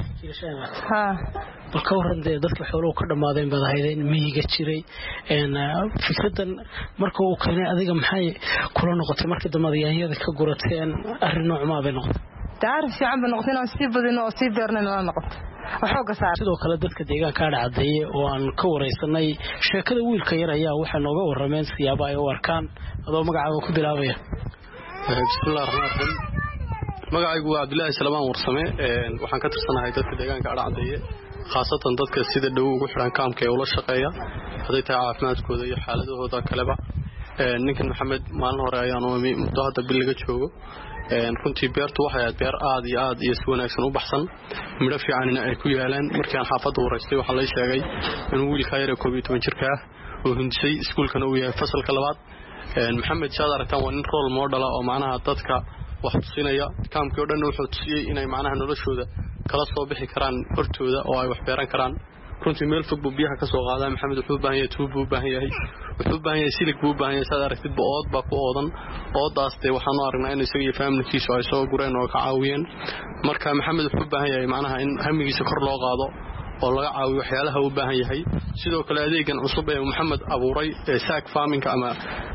ha balka waran dadka xooluhu ka dhamaadeen baad ahaydeen miyiga jiray fikradan marka uu keenay adiga maxay kula noqotay markii dambeeyada ka gurateen arrin nooc ma bay noqotay تعرف شو عم بنقطنا نسيب بدنا نسيب درنا ولا نقط وحوق صار sidoo kale dadka deegaanka Ari Cadeeye oo aan ka wareysanay sheekada wiilka yar ayaa waxa nooga warameen siyaabo ay u arkaan adoo magacaaga ku bilaabaya bismillaahir rahmaanir rahiim magacaygu waa Cabdullaahi Salmaan Warsame waxaan ka tirsanahay dadka deegaanka Ari Cadeeye khaasatan dadka sida dhow ugu xiran kaamka ee ula shaqeeya haday tahay caafimaadkooda iyo xaaladahooda kaleba ninkan Maxamed maalin hore ayaan muddo hadda bil laga joogo runtii beertu waxay aad beer aad iyo si wanaagsan u baxsan midho fiicanina ay ku yaalaan markii aan xaafadda wareystay waxa la sheegay in wiilka yar ee 12 jirka ah oo hindisay iskuulkana uu yahay fasalka 2 Maxamed shaad aragtaan waa nin role model oo macnaha dadka wax tusinaya kaamkii oo dhan wuxuu tusiyay inay macnaha noloshooda kala soo bixi karaan hortooda oo ay wax beeran karaan runtii meel fog buu biyaha ka soo qaadaa Maxamed wuxuu u baahan yahay tuub buu u baahan yahay wuxuu u baahan yahay silig buu u baahan yahay saad aragtid bood baa ku oodan oodaas waxaan aragnaa in isaga iyo family-kiisu ay soo gureen oo ka caawiyeen marka Maxamed wuxuu u baahan yahay macnaha in hamigiisa kor loo qaado oo laga caawiyo waxyaalaha uu baahan yahay sidoo kale adeegan cusub ee Maxamed abuuray saak farming ama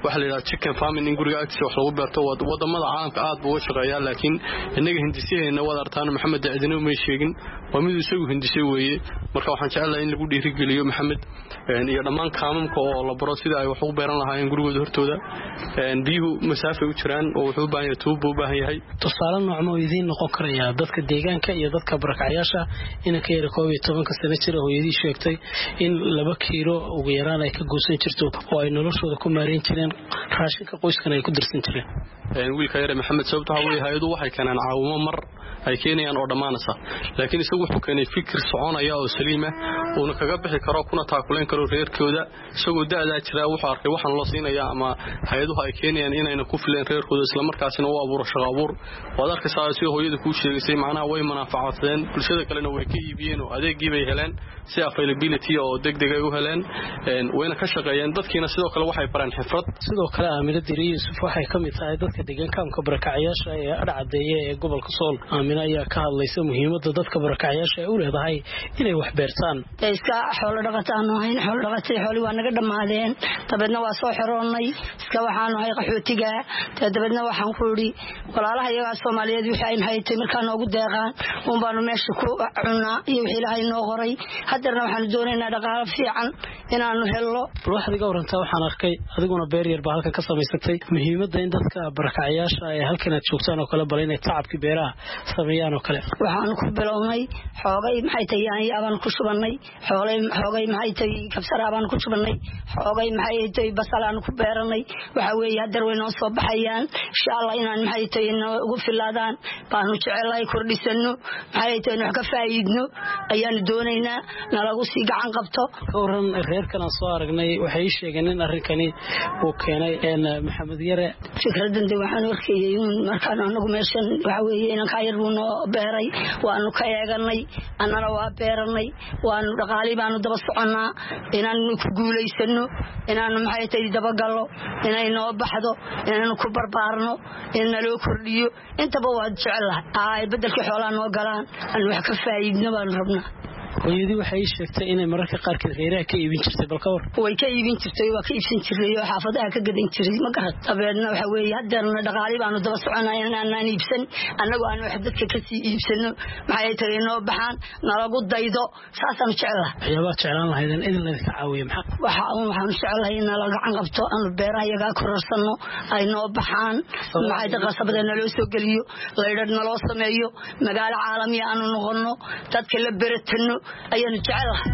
waxa la yiraahdo chicken farming in guriga agtiisa wax lagu beerto wadamada caalamka aad buu uga shaqeeyaa laakiin inaga hindisiyeena wada artaan maxamed Ciidano ma sheegin waa mid isagu hindisay weeye marka waxaan jecelahay in lagu dhiirigeliyo maxamed iyo dhammaan kaamamka oo la baro sida ay wax u beeran lahaayeen gurigooda hortooda biyuhu masaafo u jiraan oo wuxuu u baahan yahay tuubo u baahan yahay tusaale noocmo idiin noqon karaya dadka deegaanka iyo dadka barakacayaasha in ka yar 12 sano jira hooyadii sheegtay in 2 kiilo ugu yaraan ay ka goosan jirto oo ay noloshooda ku maareyn jireen raashinka qoyskana ay ku dirsan jireen wiilka yar maxamed sababta way hay'adu waxay keenaan caawimo mar ay keenayaan oo dhamaanaysa laakiin isagu wuxuu keenay fikir soconaya oo saliima oo kaga bixi karo kuna taakuleen karo reerkooda isagoo da'da jira wuxuu arkay waxaan loo siinayaa ama hay'aduhu ay keenayaan inayna ku fileen reerkooda isla markaasina uu abuuro shaqo abuur wada arkaysaa si hooyada ku sheegaysay macnaha way manaafacaadeen bulshada kalena way ka iibiyeen oo adeegii bay heleen si availability oo degdeg ay u heleen wayna ka shaqeeyeen dadkiina sidoo kale waxay bareen xirfad sidoo kale Aamina Diri Yusuf waxay ka mid tahay dadka deegaanka barakacayaasha ee Adcadeeye ee gobolka Sool Aamina ayaa ka hadlaysa muhiimadda dadka barakacayaasha ay u leedahay inay wax beertaan iska xoolo dhaqataan ahayn xoolo dhaqatay xooli waa naga dhamaadeen dabadna waa soo xiroonay iska waxaan ahay qaxootiga dabadna waxaan ku yiri walaalaha iyaga Soomaaliyeed wixii ay haytay markaan ugu deeqaan oo baanu meesha ku cunaa iyo wixii Ilaahay noo qoray haddana waxaan doonaynaa dhaqaale fiican inaanu helno waxdiga waranta waxaan arkay adiguna beer yar baa halka ka samaysatay muhiimadda in dadka barakacayaasha ay halkan joogtaan oo kale balinay tacabki beeraha sameeyaan oo kale waxaan ku bilownay xoogay maxay tahay aan ku shubanay xoogay maxay tahay kabsarabaan ku shubanay xoogay maxay tahay basalaan ku beeranay waxa weeye hadar way noo soo baxayaan insha Allah inaan maxay tahay ugu filaadaan baanu jecelahay kordhisano maxay tahay wax ka faa'iidno ayaan doonaynaa nalagu sii gacan qabto kooran reerkan soo aragnay waxay sheegeen in arrinkani uu keenay maxamed yare fikradan waxaan warkayay markaan anagu meeshan waxa weeye inaan ka yar uno beeray waanu ka eeganay annana waa beeranay waanu dhaqaali baanu daba soconaa inaan ku guuleysano inaan maxay tahay daba galo inay noo baxdo inaan ku barbaarno in loo kordhiyo intaba waa jecelahay bedelka xoolaha noo galaan aan wax ka faa'iidno baan rabnaa hooyadii waxay sheegtay inay mararka qaar ka reeraha ka iibin jirtay balka war way ka iibin jirtay waa ka iibsan jiray oo xaafadaha ka gadan jiray ma garad tabeedna waxa weeye haddana dhaqaali baanu daba soconaynaa inaan iibsan annagu aan wax dadka ka sii iibsano maxay tahay noo baxaan nalagu daydo saasaan jecelahay waxyaabaa jeclaan lahaydeen idin la caawiyo waxaan jecelahay in la gacan qabto aan beeraha iyaga korarsano ay noo baxaan maxay tahay qasabada naloo soo geliyo leeydad naloo sameeyo magaalo caalami ah aanu noqono dadka la beratano ayaan jecelahay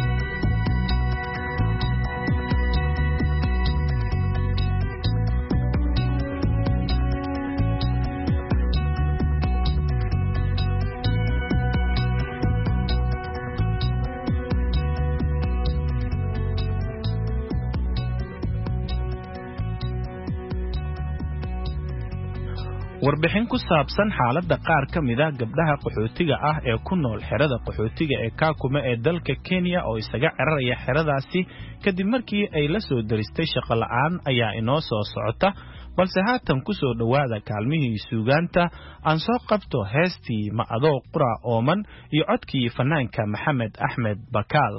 warbixin ku saabsan xaaladda qaar ka mid ah gabdhaha qaxootiga ah ee ku nool xerada qaxootiga ee Kakuma ee dalka Kenya oo isaga ciraraya xeradaasi kadib markii ay la soo daristay shaqo la'aan ayaa inoo soo socota balse haatan ku soo dhawaada kaalmihii suugaanta aan soo qabto heestii ma adoo qura ooman iyo codkii fanaanka Maxamed Axmed Bakaal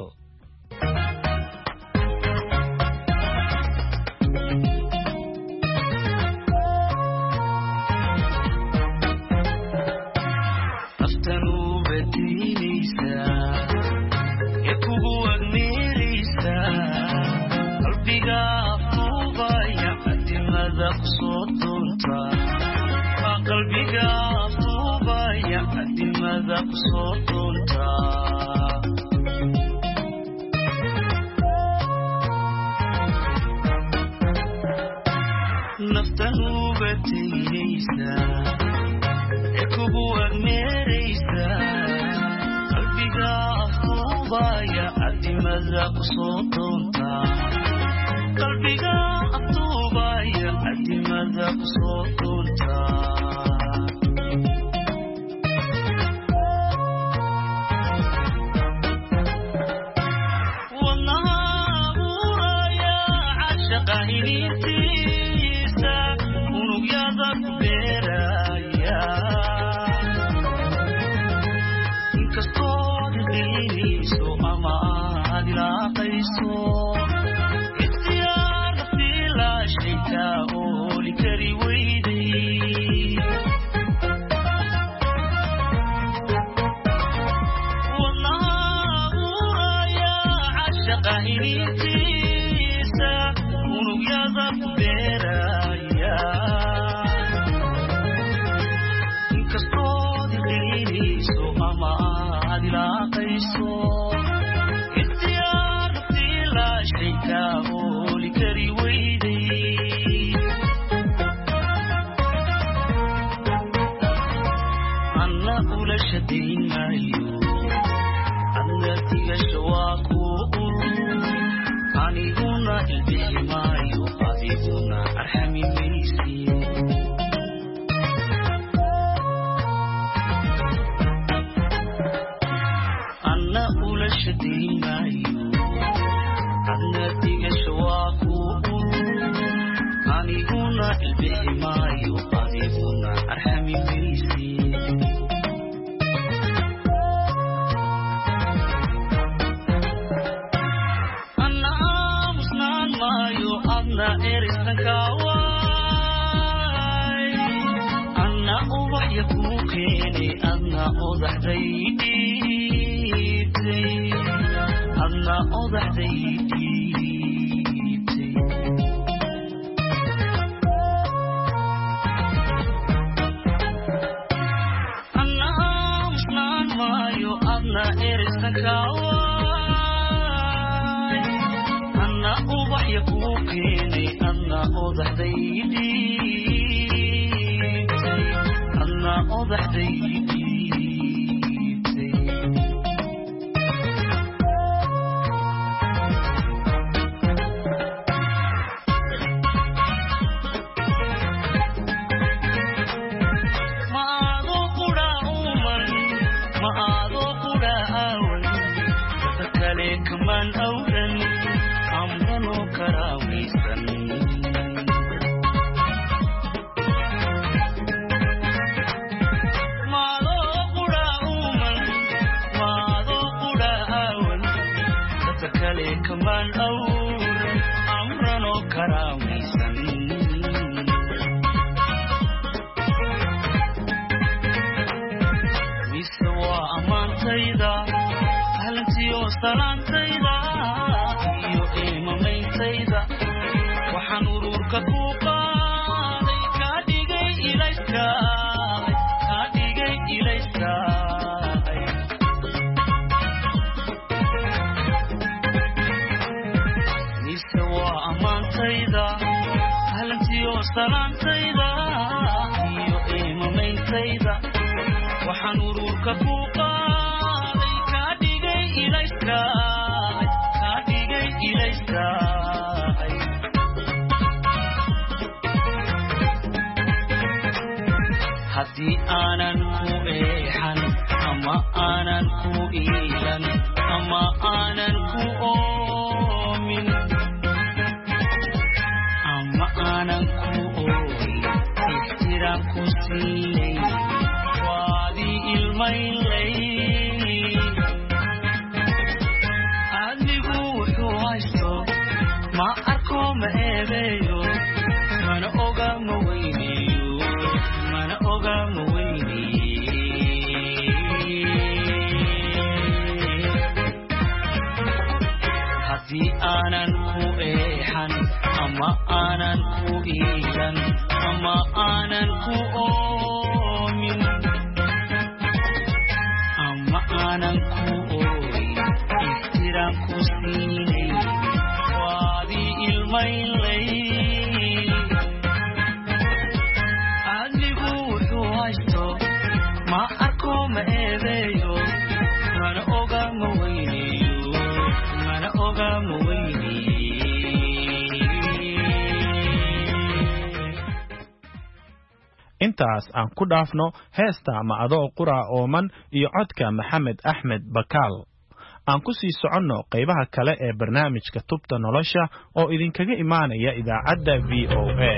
intaas aan ku dhaafno heesta ama adoo qura ooman iyo codka Maxamed Axmed Bakaal aan ku sii soconno qaybaha kale ee barnaamijka tubta nolosha oo idinkaga imaanaya idaacadda VOA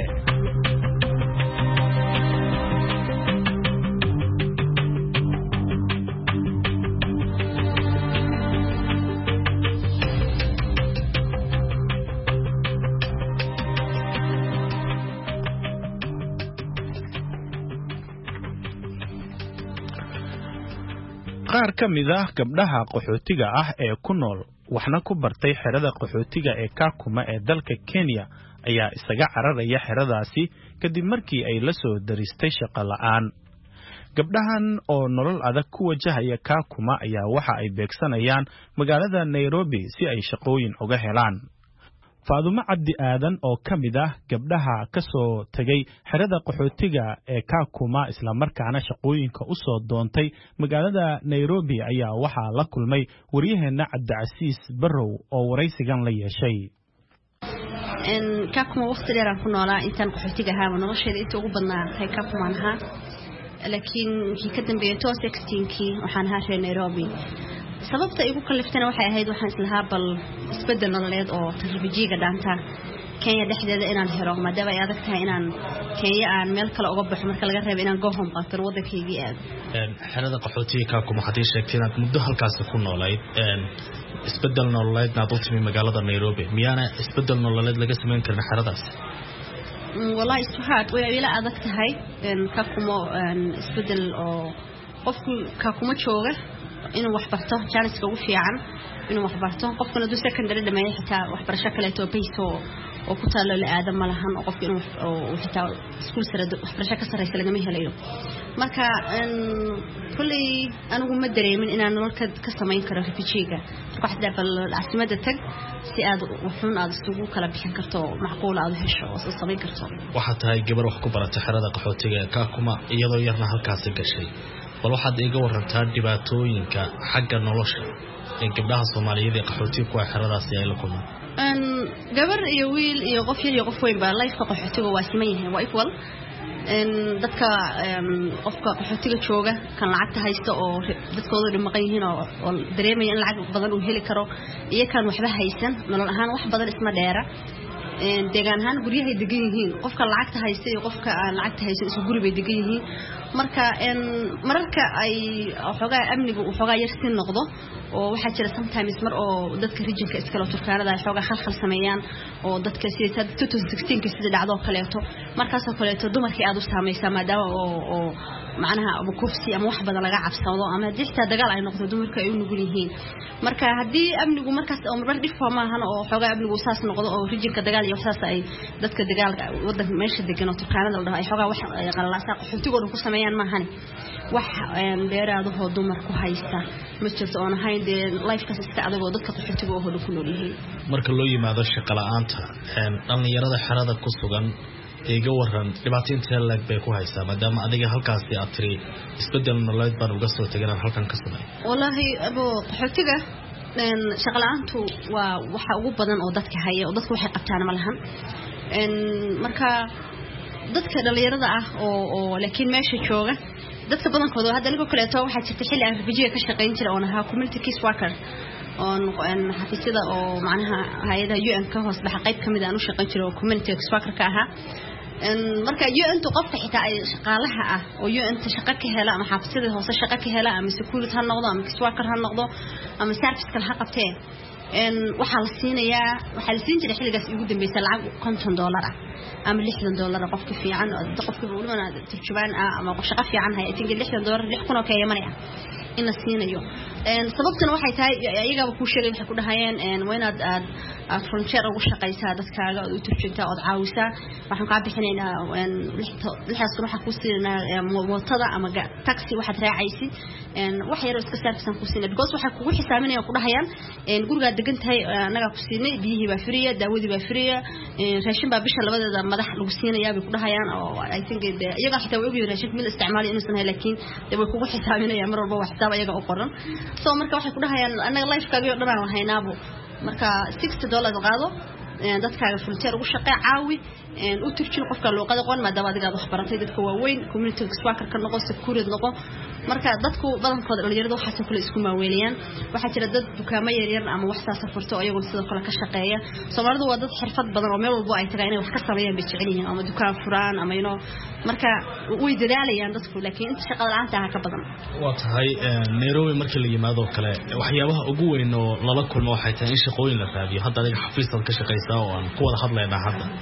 qaar ka mid ah gabdhaha qaxootiga ah ee ku nool waxna ku bartay xerada qaxootiga ee Kakuma ee dalka Kenya ayaa isaga cararaya xeradaasi kadib markii ay la soo daristay shaqo la'aan. Gabdhahan oo nolol adag ku wajahaya Kakuma ayaa waxa ay beegsanayaan magaalada Nairobi si ay shaqooyin uga helaan. Faadumo Cabdi Aadan oo ka mid ah gabdhaha ka soo tagay xerada qaxootiga ee Kakuma isla markaana shaqooyinka u soo doontay magaalada Nairobi ayaa waxa la kulmay wariyaheena Cabdicasiis Barrow oo waraysigan la yeeshay. Kakuma waqti dheer aan ku noolaa intaan qaxootiga ahaa nolosheeda inta ugu badnaa hay Kakuma ahaa laakiin kii ka dambeeyay 2016kii waxaan ahaa reer Nairobi. sababta igu kaliftana waxay ahayd waxaan islahaa bal isbedel nololeed oo tarbijiga dhaanta Kenya dhexdeeda inaan helo maadaama ay adag tahay inaan Kenya aan meel kale uga baxo marka laga reebo inaan go home qaato waddankaygii aad xerada qaxootiga Kakuma hadii sheegtay inaad muddo halkaas ku noolayd isbedel nololeed aad u timi magaalada Nairobi miyana isbedel nololeed laga sameyn karin xeradaas والله استحاد ويلا أذكت هاي Kakuma isbedel oo qofku Kakuma jooga inuu wax barto chance ugu fiican inuu wax barto qofkana duu secondary dhameeyay xitaa wax barasho kale oo bayso oo ku taalo la aadam malahan oo qofku inuu xitaa school sare wax barasho ka sareysa laga helayo marka kulli anigu ma dareemin inaan nolol ka sameyn karo refugeega wax dabal caasimada tag si aad wuxuun aad isugu kala bixin karto macquul aad hesho oo sameyn karto waxa tahay gabar wax ku baratay xerada qaxootiga Kakuma iyadoo yarna halkaas gashay bal waxaad iga warantaa dhibaatooyinka xagga nolosha ee gabdhaha Soomaaliyeed ee qaxootiga ku xeradaasi ay la kulmaan gabar iyo wiil iyo qof yar iyo qof weyn baa life qaxootiga waa siman yahay waa equal dadka qofka qaxootiga jooga kan lacagta haysta oo dadkooda dhimaqan yihiin oo dareemaya in lacag badan uu heli karo iyo kan waxba haysan nolol ahaan wax badan isma dheera deegaan ahaan guryahay degan yihiin qofka lacagta haysta iyo qofka aan lacagta haysan isku guri bay degan yihiin marka mararka ay xogaa amnigu uu xogaa yar si noqdo oo waxa jira sometimes mar oo dadka regionka iskala Turkaanada ay xogaa khalkhal sameeyaan oo dadka sida 2016 sida dhacdo kaleeto markaas oo kaleeto dumarkii aad u saameeysa maadaama oo macnaha abu kufsi ama wax badan laga cabsado ama dixta dagaal ay noqdo dumarka ay u nugul yihiin marka hadii amnigu markaas oo mar dhif maahan oo xogaa amnigu saas noqdo oo regionka dagaal iyo waxaas ay dadka dagaalka wadanka meesha degan oo Turkaanada la dhaho ay xogaa wax qalalaasa qaxootigooda ku sameeyaan maahan wax beeraado oo dumar ku haysta ma jirto oo ahayn life ka iska adag oo dadka qaxootiga oo ku nool yihiin marka loo yimaado shaqo la'aanta dhalinyarada xerada ku sugan iga waran dhibaataynta laag bay ku haysaa maadaama adiga halkaas aad tiri isbedel nololeed baan uga soo tagay halkan ka sameeyay wallahi abo qaxootiga shaqo la'aantu waa waxa ugu badan oo dadka haya oo dadku waxay qabtaan ma lahan marka dadka dhalinyarada ah oo laakiin meesha jooga dadka badankooda hadda aniga kaleeto waxa jirta xilli aan refugeega ka shaqeyn jiray oo ahaa community case worker on xafiisyada oo macnaha hay'adaha UN ka hoos baxa qayb kamid ah u shaqeyn jiray oo community case worker ka ahaa marka UN qofka xitaa ay shaqaalaha ah oo UN shaqo ka hela ama xafiisyada hoose shaqo ka hela ama security ha noqdo ama case worker ha noqdo ama service kale ha qabtee waxa la siinayaa waxa la siin jiray xilligaas ugu dambeysay lacag $50 ah ama $60 qofka fiican qofka waliba turjubaan ama shaqo fiican hay inta $60 6 oo Yemen ah in la siinayo sababtuna waxay tahay ayaga ku sheegay waxay ku dhahayeen waynaad aad frontier ugu shaqaysaa dadkaaga oo turjunta oo caawisa waxaan ka bixinaynaa lixaas waxa ku siinaa mootada ama taxi waxaad raacaysid wax yar iska saarsan ku siinaa because waxa kugu xisaaminaya ku dhahayaan guriga degan tahay anaga ku siinay biyihii baa firiya daawadii baa firiya raashin baa bisha labadeeda madax lagu siinayaa bay ku dhahayaan oo I think iyaga xitaa way ogyihiin raashin mid isticmaal inuu sanay laakiin way kugu xisaaminaya mar walba wax xisaab iyaga u qoran soo marka waxay ku dhahayaan anaga life-kaaga oo dhan aan haynaabo marka $60 qaado dadkaaga frontier ugu shaqee caawi u turjin qofka luqada qoon maadaama adiga wax baratay dadka waaweyn community worker ka noqo security noqo marka dadku badankooda dhalinyarada waxa kale isku maaweeliyaan waxa jira dad dukaamo yar yar ama wax saas farto ayagoo sidoo kale ka shaqeeya Soomaalidu waa dad xirfad badan oo meel walba ay tagaan inay wax ka sameeyaan bay jecel yihiin ama dukaan furaan ama marka way dadaalayaan dadku laakiin inta shaqada la'aanta ka badan waa tahay Nairobi markii la yimaado kale waxyaabaha ugu weyn oo lala kulmo waxay tahay in shaqooyin la raadiyo hadda adiga xafiiska ka shaqeysaa oo aan ku wada hadlaynaa hadda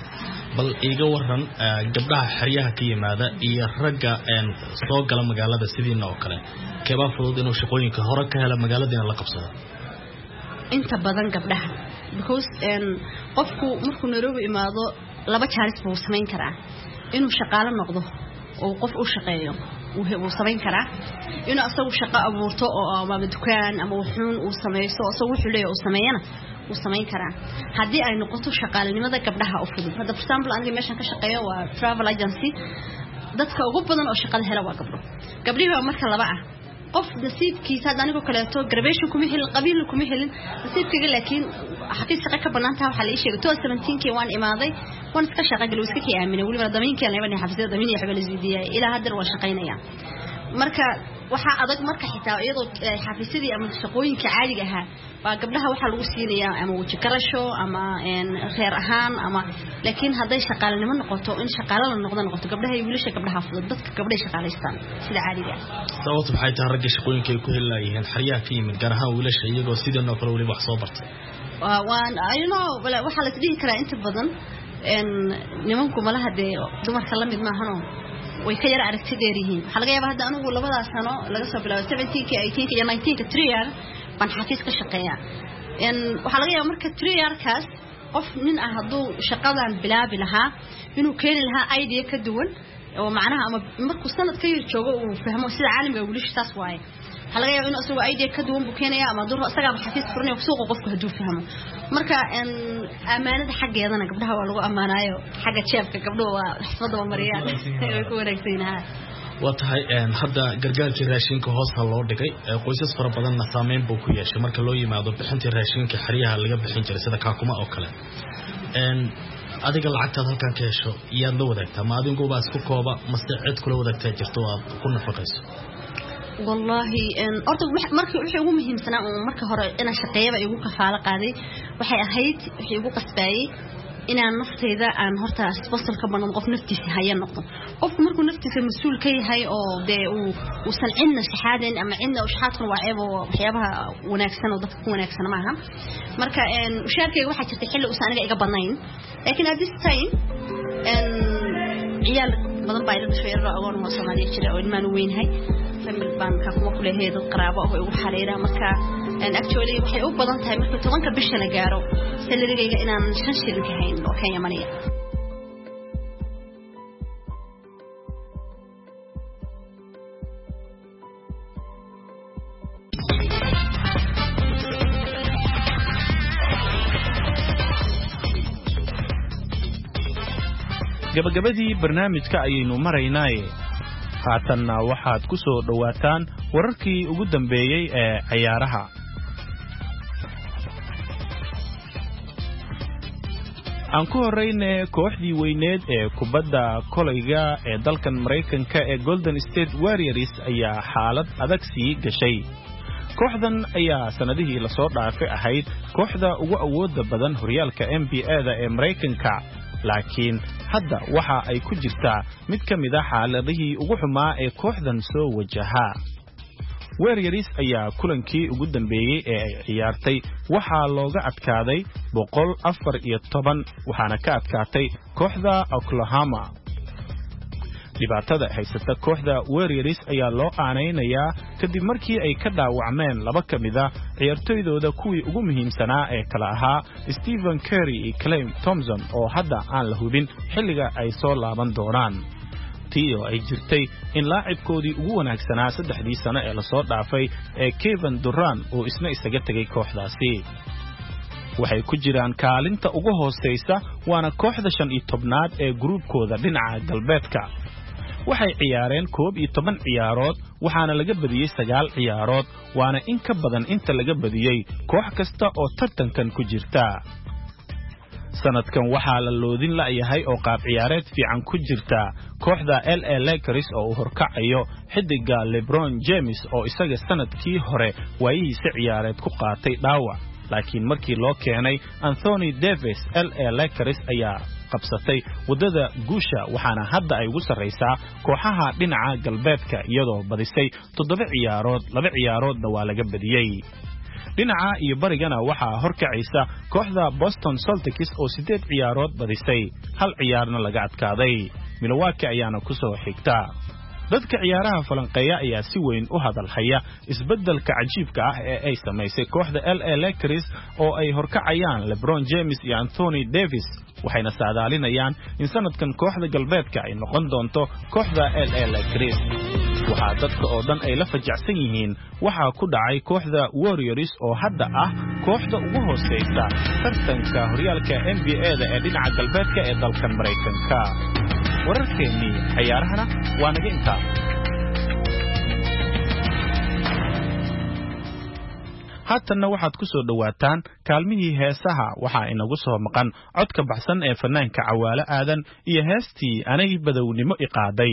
bal iiga waran gabdhaha xeryaha ka yimaada iyo ragga soo gala magaalada sidiina oo kale keebaa fudud inuu shaqooyinka hore ka hela magaaladiina la qabsado inta badan gabdhaha because qofku markuu Nairobi imaado laba chance buu sameyn karaa inuu shaqaale noqdo oo qof u shaqeeyo uu sameyn karaa inuu asagu shaqo abuurto oo ama dukaan ama wuxuun uu sameeyo asagu wuxuu leeyahay uu sameeyana uu sameyn karaa hadii ay noqoto shaqaalenimada gabdhaha u fudud hada for example aniga meeshan ka shaqeeyo waa travel agency dadka ugu badan oo shaqada hela waa gabdhihi marka laba ah qof nasiibkiisa anigu kaleeto graduation kuma helin qabiil kuma helin nasiibkiga laakiin xaqiiqo shaqa ka banaanta waxa la sheegay 17kii waan imaaday waan iska shaqo galay iska kii aaminay waliba damiinka aan leeyahay xafiisyada damiin iyo xabal isdiidiyay ilaa hadda waan shaqeynaya marka waxa adag marka xitaa iyadoo xafiisyadii ama shaqooyinka caadiga ah waa gabdhaha waxa lagu siinayaa ama waji karasho ama reer ahaan ama laakiin haday shaqaalenimo noqoto in shaqaale noqoto gabdhaha iyo wiilasha gabdhaha fudud dadka gabdhaha shaqaaleystaan sida caadiga ah sababtu waxay tahay ragga shaqooyinka ay ku helayeen xaryaha ka yimid gaar ahaan wiilasha iyagoo sidoo kale waliba wax soo bartay waan waxa la dhihi karaa inta badan nimanku malaha dumarka la mid maahan way ka yar aragti dheer yihiin waxa laga yaabaa hadda anigu labadaas sano laga soo bilaabo 17 18 iyo 19 3 year baan xafiis ka shaqeeyaa waxa laga yaabaa marka 3 year kaas qof nin ah haduu shaqadan bilaabi lahaa inuu keeni lahaa idea ka duwan oo macnaha ama markuu sanad ka yar joogo uu fahmo sida caalamiga wiilasha taas waaye waxa laga yaabaa inuu asagoo idea ka duwan buu keenaya ama duro asaga xafiis furnayo suuqa qofku haduu fahmo marka amaanada xageedana gabdhaha waa lagu amaanayo xaga jeebka gabdhuhu waa xisbada mariyaan way ku wareegsanaa watahay hadda gargaarkii raashinka hoos loo dhigay qoysas fara badan saameyn buu ku yeeshay marka loo yimaado bixintii raashinka xariyaha laga bixin jiray sida kaakuma oo kale adiga lacagtaad halkan ka hesho iyaad la wadaagtaa ma adigu baa isku kooba mase cid kula wadaagtaa jirto aad ku nafaqayso wallahi ordo markii wixii ugu muhiimsanaa oo marka hore ina shaqeeyaba igu kafaalo qaaday waxay ahayd wixii ugu qasbayay inaan naftayda aan horta sponsor ka banan qof naftiisa haya noqdo qofku markuu naftiisa mas'uul ka yahay oo uu san inna shahaadeen ama inna ushaadkan waa eebo waxyaabaha wanaagsan oo dadka ku wanaagsan ma aha marka ushaarkayga waxa jirtay xilli uu aniga iga banayn laakiin at this time ciyaal badan baa ila dhashay ogoon oo Soomaaliya jira oo ilmaan weynhay family baan ka kuma ku leeyahay dad qaraabo oo ugu xariira marka actually waxay u badan tahay marka 10ka bisha la gaaro salarigayga inaan 5 shilin ka hayn oo Kenya money gabagabadii barnaamijka ayaynu maraynaaye haatanna waxaad ku soo dhawaataan wararkii ugu dambeeyay ee ciyaaraha aan ku horeyne kooxdii weyneed ee kubadda kolayga ee dalkan Mareykanka ee Golden State Warriors ayaa xaalad adag sii gashay kooxdan ayaa sanadihii la soo dhaafay ahayd kooxda ugu awoodda badan horyaalka NBA-da ee Mareykanka laakiin hadda waxa ay ku jirtaa mid ka mid ah xaaladihii ugu xumaa ee kooxdan soo wajaha Warriors ayaa kulankii ugu dambeeyay ee ay ciyaartay waxa looga adkaaday 114 waxaana ka adkaatay kooxda Oklahoma dhibaatada haysata kooxda Warriors ayaa loo aaneynayaa kadib markii ay ka dhaawacmeen laba kamid ah ciyaartoydooda kuwii ugu muhiimsanaa ee kala ahaa Stephen Curry iyo Klay Thompson oo hadda aan la hubin xilliga ay soo laaban doonaan tiyo ay jirtay in laacibkoodii ugu wanaagsanaa 3 sano ee la soo dhaafay ee Kevin Durant oo isna isaga tagay kooxdaasi waxay ku jiraan kaalinta ugu hooseysa waana kooxda 15aad ee groupkooda dhinaca galbeedka waxay ciyaareen 11 ciyaarood waxaana laga badiyay 9 ciyaarood waana in ka badan inta laga badiyay koox kasta oo tartankan ku jirta sanadkan waxaa la loodin la'yahay oo qaab ciyaareed fiican ku jirta kooxda LA Lakers oo horkacayo xidiga LeBron James oo isaga sanadkii hore waayihiisa ciyaareed ku qaatay dhaawac laakiin markii loo keenay Anthony Davis LA Lakers ayaa qabsatay wadada guusha waxaana hadda ay ugu sareysaa kooxaha dhinaca galbeedka iyadoo badisay 7 ciyaarood 2 ciyaaroodna waa laga badiyay dhinaca iyo barigana waxaa horkacaysa kooxda Boston Celtics oo 8 ciyaarood badisay hal ciyaarna laga adkaaday Milwaukee ayaana ku soo xigta dadka ciyaaraha falanqeeya ayaa si weyn u hadal haya isbeddelka cajiibka ah ee ay samaysay kooxda LA Lakers oo ay horkacayaan LeBron James iyo Anthony Davis waxayna saadaalinayaan in sanadkan kooxda galbeedka ay noqon doonto kooxda LA Lakers waxa dadka oo dhan ay la fajacsan yihiin waxa ku dhacay kooxda Warriors oo hadda ah kooxda ugu hooseysa tartanka horyaalka NBA-da ee dhinaca galbeedka ee dalkan Mareykanka wararkeennii ciyaarahana waa naga intaa haatanna waxaad ku soo dhawaataan kaalmihii heesaha waxaa inagu soo maqan codka baxsan ee fanaanka Cawaale Aadan iyo heestii anay badownimo iqaaday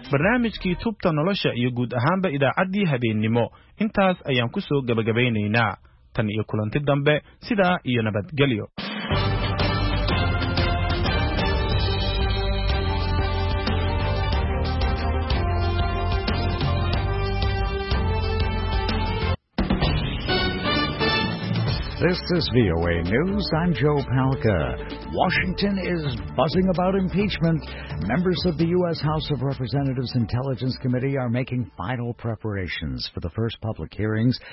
barnaamijkii tubta nolosha iyo guud ahaanba idaacaddii habeennimo intaas ayaan ku soo gabagabaynaynaa tan iyo kulanti dambe sidaa iyo nabadgelyo. This is VOA News. I'm Joe Palca. Washington is buzzing about impeachment. Members of the U.S. House of Representatives Intelligence Committee are making final preparations for the first public hearings